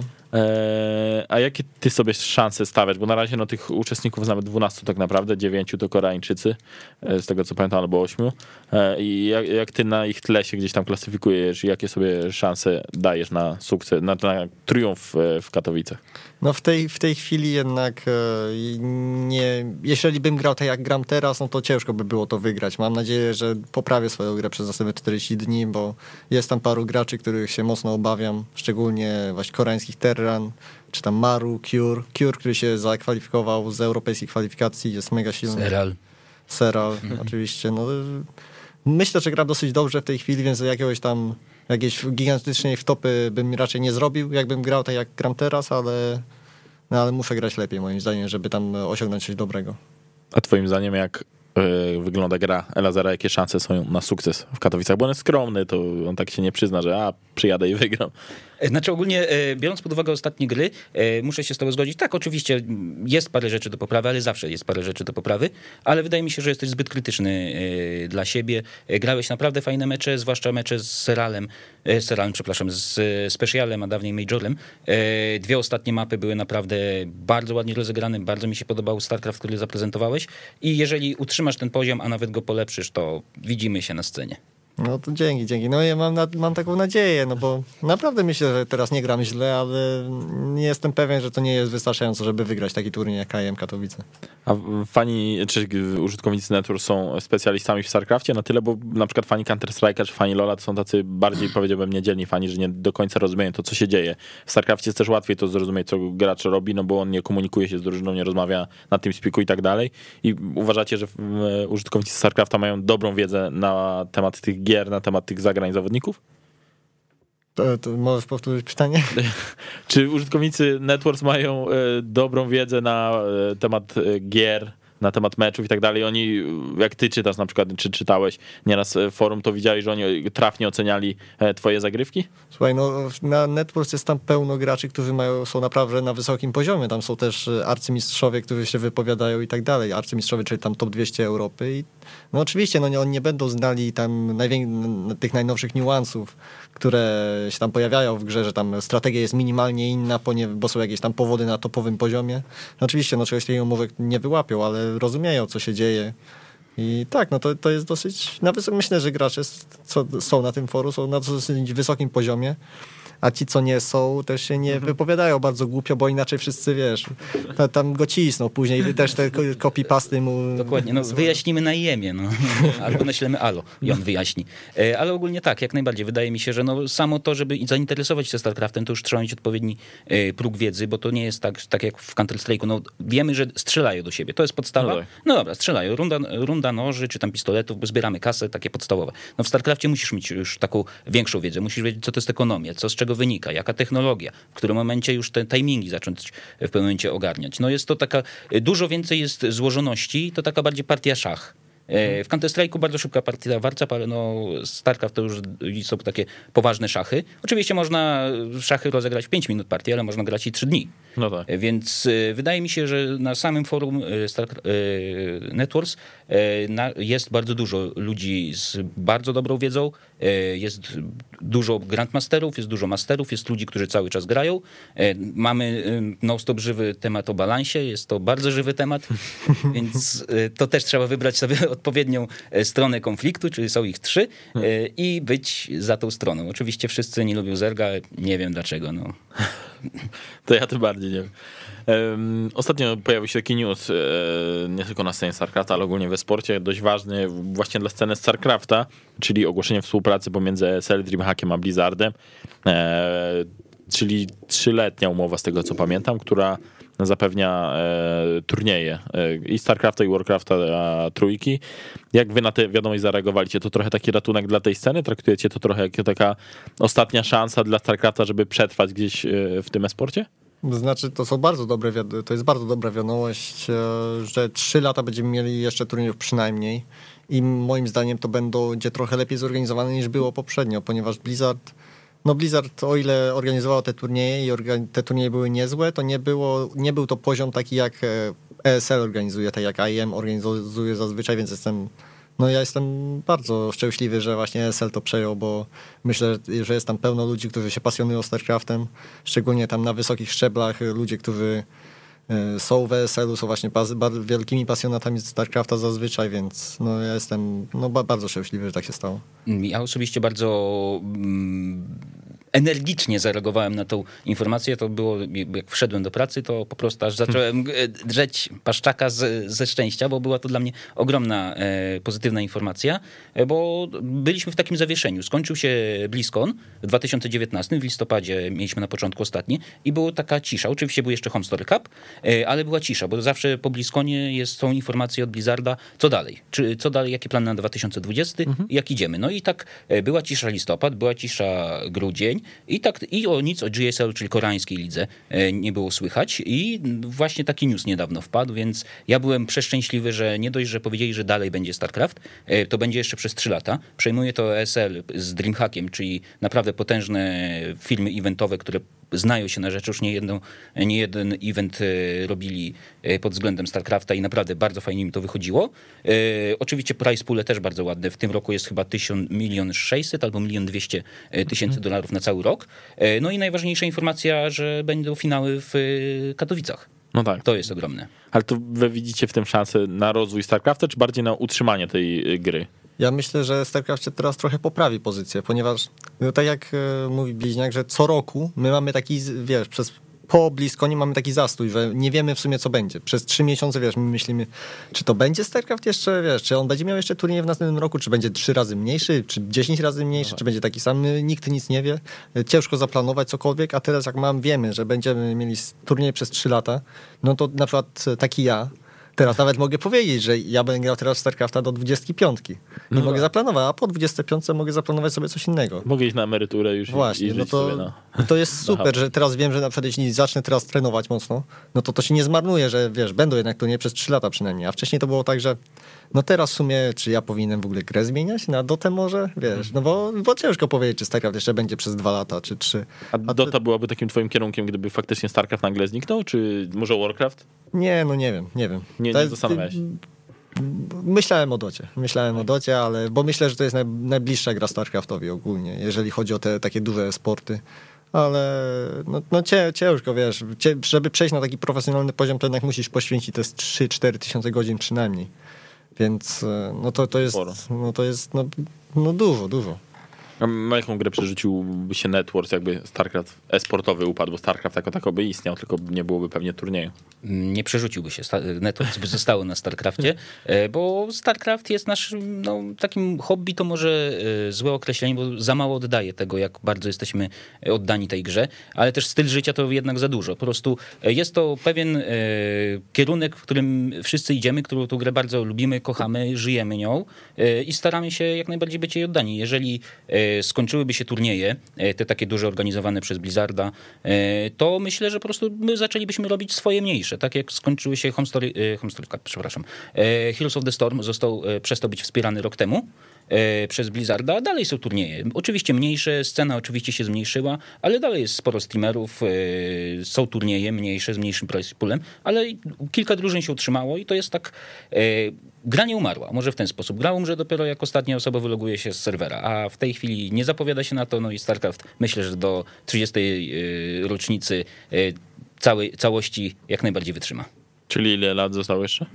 A jakie ty sobie szanse stawiasz? Bo na razie tych uczestników jest nawet 12 tak naprawdę, 9 to Koreańczycy, z tego co pamiętam, albo 8. I jak ty na ich tle się gdzieś tam klasyfikujesz i jakie sobie szanse dajesz na sukces, na triumf w Katowicach? No w tej chwili jednak nie, jeżeli bym grał tak jak gram teraz, no to ciężko by było to wygrać. Mam nadzieję, że poprawię swoją grę przez następne 40 dni, bo jest tam paru graczy, których się mocno obawiam, szczególnie właśnie koreańskich Terran, czy tam Maru, Cure, który się zakwalifikował z europejskiej kwalifikacji, jest mega silny. Seral, oczywiście. No, myślę, że gra dosyć dobrze w tej chwili, więc jakiejś gigantycznej wtopy bym raczej nie zrobił, jakbym grał tak jak gram teraz, ale muszę grać lepiej moim zdaniem, żeby tam osiągnąć coś dobrego. A twoim zdaniem jak wygląda gra Elazera, jakie szanse są na sukces w Katowicach? Bo on jest skromny, to on tak się nie przyzna, że przyjadę i wygram. Znaczy ogólnie, biorąc pod uwagę ostatnie gry, muszę się z tobą zgodzić. Tak, oczywiście jest parę rzeczy do poprawy, ale zawsze jest parę rzeczy do poprawy, ale wydaje mi się, że jesteś zbyt krytyczny dla siebie. Grałeś naprawdę fajne mecze, zwłaszcza mecze z z Specialem, a dawniej Majorem. 2 ostatnie mapy były naprawdę bardzo ładnie rozegrane, bardzo mi się podobał StarCraft, który zaprezentowałeś i jeżeli utrzymasz ten poziom, a nawet go polepszysz, to widzimy się na scenie. No to dzięki. No ja mam taką nadzieję, no bo naprawdę myślę, że teraz nie gram źle, ale nie jestem pewien, że to nie jest wystarczająco, żeby wygrać taki turniej jak IEM Katowice. A fani, czy użytkownicy Network są specjalistami w StarCraftie na tyle, bo na przykład fani Counter-Strike'a czy fani LoL'a to są tacy bardziej, powiedziałbym, niedzielni fani, że nie do końca rozumieją to, co się dzieje. W StarCraftie jest też łatwiej to zrozumieć, co gracz robi, no bo on nie komunikuje się z drużyną, nie rozmawia na TeamSpeaku i tak dalej. I uważacie, że użytkownicy StarCrafta mają dobrą wiedzę na temat tych gier, na temat tych zagrań zawodników? To możesz powtórzyć pytanie? Czy użytkownicy Networks mają dobrą wiedzę na temat gier na temat meczów i tak dalej. Oni, jak ty czytasz na przykład, czy czytałeś nieraz forum, to widziałeś, że oni trafnie oceniali twoje zagrywki? Słuchaj, no na Networks jest tam pełno graczy, którzy są naprawdę na wysokim poziomie. Tam są też arcymistrzowie, którzy się wypowiadają i tak dalej. Arcymistrzowie, czyli tam top 200 Europy. I no oczywiście, no oni nie będą znali tam tych najnowszych niuansów, które się tam pojawiają w grze, że tam strategia jest minimalnie inna, bo są jakieś tam powody na topowym poziomie. No oczywiście, no czegoś takiego może nie wyłapią, ale rozumieją, co się dzieje. I tak, no to jest dosyć... Nawet myślę, że gracze, co są na tym forum, są na dosyć wysokim poziomie, a ci, co nie są, też się nie wypowiadają bardzo głupio, bo inaczej wszyscy, wiesz, tam go cisną później, też te copy-pasty mu... Dokładnie, no wyjaśnimy na IEM-ie, no. Albo naślemy Alo i on wyjaśni. Ale ogólnie tak, jak najbardziej. Wydaje mi się, że no samo to, żeby zainteresować się StarCraftem, to już trzeba mieć odpowiedni próg wiedzy, bo to nie jest tak jak w Counter-Strike'u. No, wiemy, że strzelają do siebie, to jest podstawa. No tak. No dobra, strzelają. Runda noży, czy tam pistoletów, bo zbieramy kasę, takie podstawowe. No w StarCrafcie musisz mieć już taką większą wiedzę, musisz wiedzieć, co to jest ekonomia, co z czego wynika, jaka technologia, w którym momencie już te timingi zacząć w pewnym momencie ogarniać. No jest to taka, dużo więcej jest złożoności, to taka bardziej partia szach. W Counter-Strike'u bardzo szybka partia warcap, ale no StarCraft to już są takie poważne szachy. Oczywiście można szachy rozegrać w 5 minut partii, ale można grać i 3 dni. No tak. Więc wydaje mi się, że na samym forum Networks jest bardzo dużo ludzi z bardzo dobrą wiedzą, jest dużo grandmasterów, jest dużo masterów, jest ludzi, którzy cały czas grają. Mamy non-stop żywy temat o balansie, jest to bardzo żywy temat, więc to też trzeba wybrać sobie odpowiednią stronę konfliktu, czyli są ich 3 i być za tą stroną. Oczywiście wszyscy nie lubią Zerga, nie wiem dlaczego. No. To ja tym bardziej nie wiem. Ostatnio pojawił się taki news, nie tylko na scenie StarCrafta, ale ogólnie we sporcie, dość ważny właśnie dla sceny StarCrafta, czyli ogłoszenie współpracy pomiędzy ESL, DreamHackiem a Blizzardem, czyli 3-letnia umowa z tego co pamiętam, która zapewnia turnieje i StarCrafta i Warcrafta trójki. Jak wy na tę wiadomość zareagowaliście? To trochę taki ratunek dla tej sceny? Traktujecie to trochę jako taka ostatnia szansa dla StarCrafta, żeby przetrwać gdzieś w tym e-sporcie? Znaczy, to jest bardzo dobra wiadomość, że 3 lata będziemy mieli jeszcze turniejów przynajmniej i moim zdaniem to będzie trochę lepiej zorganizowane niż było poprzednio, ponieważ Blizzard, o ile organizowało te turnieje i te turnieje były niezłe, to nie był to poziom taki jak ESL organizuje, tak jak IEM organizuje zazwyczaj, więc ja jestem bardzo szczęśliwy, że właśnie ESL to przejął, bo myślę, że jest tam pełno ludzi, którzy się pasjonują StarCraftem, szczególnie tam na wysokich szczeblach ludzie, którzy są w ESL-u, są właśnie wielkimi pasjonatami StarCrafta zazwyczaj, więc ja jestem bardzo szczęśliwy, że tak się stało. Ja osobiście bardzo energicznie zareagowałem na tą informację. To było, jak wszedłem do pracy, to po prostu aż zacząłem drzeć paszczaka ze szczęścia, bo była to dla mnie ogromna pozytywna informacja, bo byliśmy w takim zawieszeniu. Skończył się BlizzCon w 2019, w listopadzie mieliśmy na początku ostatni i była taka cisza. Oczywiście był jeszcze Home Story Cup, ale była cisza, bo zawsze po BlizzConie są informacje od Blizzarda, co dalej. Co dalej, jakie plany na 2020, jak idziemy. No i tak była cisza listopad, była cisza grudzień, i o nic o GSL, czyli koreańskiej lidze, nie było słychać i właśnie taki news niedawno wpadł, więc ja byłem przeszczęśliwy, że nie dość, że powiedzieli, że dalej będzie StarCraft, to będzie jeszcze przez 3 lata. Przejmuje to ESL z DreamHackiem, czyli naprawdę potężne firmy eventowe, które znają się na rzeczy, już nie jeden event robili pod względem StarCrafta i naprawdę bardzo fajnie im to wychodziło. Oczywiście prize pool też bardzo ładny. W tym roku jest chyba 1 600 000 albo 1 200 000 dolarów na cały rok. No i najważniejsza informacja, że będą finały w Katowicach. No tak. To jest ogromne. Ale to wy widzicie w tym szansę na rozwój StarCrafta, czy bardziej na utrzymanie tej gry? Ja myślę, że StarCraft się teraz trochę poprawi pozycję, ponieważ tak jak mówi Bliźniak, że co roku my mamy taki, po BlizzConie mamy taki zastój, że nie wiemy w sumie co będzie. Przez 3 miesiące, my myślimy, czy to będzie StarCraft jeszcze, czy on będzie miał jeszcze turniej w następnym roku, czy będzie 3 razy mniejszy, czy 10 razy mniejszy, czy będzie taki sam. Nikt nic nie wie. Ciężko zaplanować cokolwiek, a teraz jak wiemy, że będziemy mieli turniej przez 3 lata, no to na przykład taki ja, Teraz nawet mogę powiedzieć, że ja będę grał teraz w StarCrafta do 25. Nie mogę zaplanować, a po 25 mogę zaplanować sobie coś innego. Mogę iść na emeryturę już Właśnie, i żyć no sobie na... to jest super, że teraz wiem, że na przykład jeśli zacznę teraz trenować mocno, no to się nie zmarnuje, że wiesz, będą jednak to nie przez 3 lata przynajmniej, a wcześniej to było tak, że no teraz w sumie, czy ja powinienem w ogóle grę zmieniać na Dotę może, wiesz, no bo ciężko powiedzieć, czy StarCraft jeszcze będzie przez 2 lata, czy 3. A Dota byłaby takim twoim kierunkiem, gdyby faktycznie StarCraft nagle zniknął, czy może Warcraft? Nie, no nie wiem. Nie zastanawiałeś się. Myślałem o Docie, ale bo myślę, że to jest najbliższa gra StarCraftowi ogólnie, jeżeli chodzi o te takie duże sporty. Ale no ciężko, wiesz, żeby przejść na taki profesjonalny poziom, to jednak musisz poświęcić te 3-4 tysiące godzin przynajmniej. Więc to jest dużo. A na jaką grę przerzuciłby się Networks, jakby StarCraft e-sportowy upadł, bo StarCraft jako tako by istniał, tylko nie byłoby pewnie turnieju. Nie przerzuciłby się. Networks by zostały na StarCraftie, bo StarCraft jest naszym takim hobby, to może złe określenie, bo za mało oddaje tego, jak bardzo jesteśmy oddani tej grze, ale też styl życia to jednak za dużo. Po prostu jest to pewien kierunek, w którym wszyscy idziemy, którą tą grę bardzo lubimy, kochamy, żyjemy nią i staramy się jak najbardziej być jej oddani. Jeżeli skończyłyby się turnieje, te takie duże organizowane przez Blizzarda, to myślę, że po prostu my zaczęlibyśmy robić swoje mniejsze. Tak jak skończyły się Heroes of the Storm przestał być wspierany rok temu przez Blizzarda, dalej są turnieje. Oczywiście mniejsze, scena oczywiście się zmniejszyła, ale dalej jest sporo streamerów, są turnieje mniejsze, z mniejszym price poolem, ale kilka drużyn się utrzymało i to jest tak... Gra nie umarła, może w ten sposób. Gra umrze dopiero jak ostatnia osoba wyloguje się z serwera, a w tej chwili nie zapowiada się na to, no i StarCraft myślę, że do 30. rocznicy całości jak najbardziej wytrzyma. Czyli ile lat zostało jeszcze?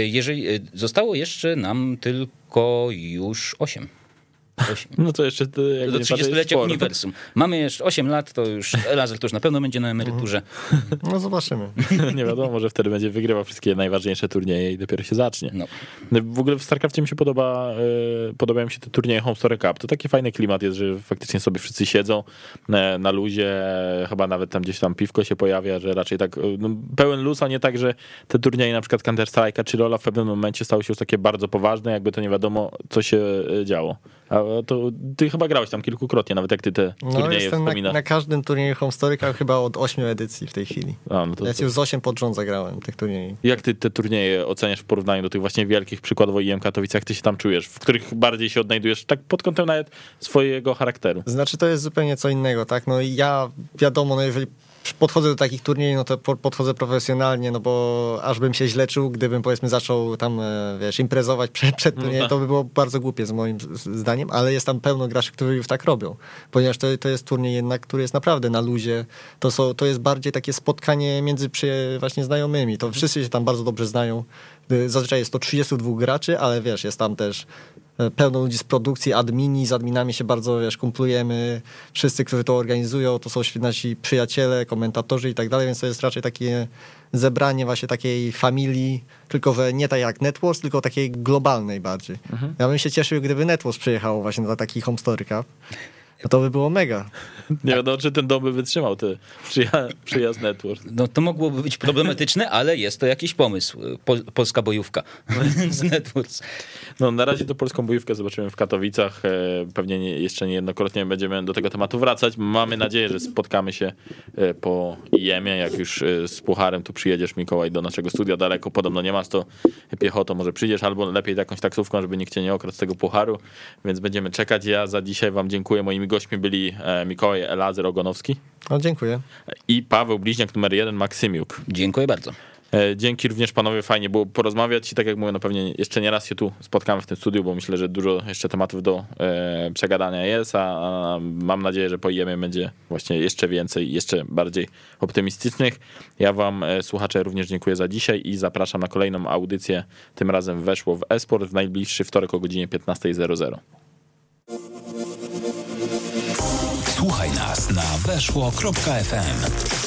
Zostało jeszcze nam tylko już 8. No to jeszcze... Do 30-lecia uniwersum. Mamy jeszcze 8 lat, to już Elazer to już na pewno będzie na emeryturze. No zobaczymy. Nie wiadomo, może wtedy będzie wygrywał wszystkie najważniejsze turnieje i dopiero się zacznie. No. W ogóle w StarCraftie mi się podobają mi się te turnieje Home Story Cup. To taki fajny klimat jest, że faktycznie sobie wszyscy siedzą na luzie, chyba nawet tam gdzieś tam piwko się pojawia, że raczej tak pełen luz, a nie tak, że te turnieje na przykład Counter-Strike'a czy Lola w pewnym momencie stały się już takie bardzo poważne, jakby to nie wiadomo, co się działo. A to ty chyba grałeś tam kilkukrotnie, nawet jak ty te turnieje jestem wspominasz. na każdym turnieju Home Story'ka chyba od 8 edycji w tej chwili. Ja już z 8 pod rząd zagrałem tych turniejów. Jak ty te turnieje oceniasz w porównaniu do tych właśnie wielkich, przykładowo IM Katowice, jak ty się tam czujesz? W których bardziej się odnajdujesz, tak pod kątem nawet swojego charakteru? Znaczy to jest zupełnie co innego, tak? No i ja wiadomo, no jeżeli podchodzę do takich turniejów, no to podchodzę profesjonalnie, no bo aż bym się źle czuł, gdybym powiedzmy zaczął tam, wiesz, imprezować przed turniejem, to by było bardzo głupie z moim zdaniem, ale jest tam pełno graczy, którzy już tak robią, ponieważ to jest turniej jednak, który jest naprawdę na luzie, to jest bardziej takie spotkanie między właśnie znajomymi, to wszyscy się tam bardzo dobrze znają, zazwyczaj jest to 32 graczy, ale wiesz, jest tam też pełno ludzi z produkcji, z adminami się bardzo, wiesz, kumplujemy. Wszyscy, którzy to organizują, to są nasi przyjaciele, komentatorzy i tak dalej, więc to jest raczej takie zebranie właśnie takiej familii, tylko że nie tak jak Networks, tylko takiej globalnej bardziej. Ja bym się cieszył, gdyby Networks przyjechało właśnie na taki Home Story Cup. No to by było mega. Nie wiadomo, czy ten dom by wytrzymał przyjazd Network. No to mogłoby być problematyczne, ale jest to jakiś pomysł. Polska bojówka z Networks. No na razie to polską bojówkę zobaczymy w Katowicach. Pewnie jeszcze niejednokrotnie będziemy do tego tematu wracać. Mamy nadzieję, że spotkamy się po IEM-ie. Jak już z pucharem tu przyjedziesz, Mikołaj, do naszego studia daleko. Podobno nie masz to piechotą, może przyjdziesz, albo lepiej jakąś taksówką, żeby nikt cię nie okradł z tego pucharu. Więc będziemy czekać. Ja za dzisiaj wam dziękuję. Moimi gośćmi byli Mikołaj Elazer Ogonowski. No, dziękuję. I Paweł Bliźniak, numer 1, Maksymiuk. Dziękuję bardzo. Dzięki również panowie, fajnie było porozmawiać i tak jak mówię, no pewnie jeszcze nie raz się tu spotkamy w tym studiu, bo myślę, że dużo jeszcze tematów do przegadania jest, a mam nadzieję, że po IEM-ie będzie właśnie jeszcze więcej, jeszcze bardziej optymistycznych. Ja wam, słuchacze, również dziękuję za dzisiaj i zapraszam na kolejną audycję, tym razem Weszło w e-sport w najbliższy wtorek o godzinie 15:00. Słuchaj nas na weszło.fm.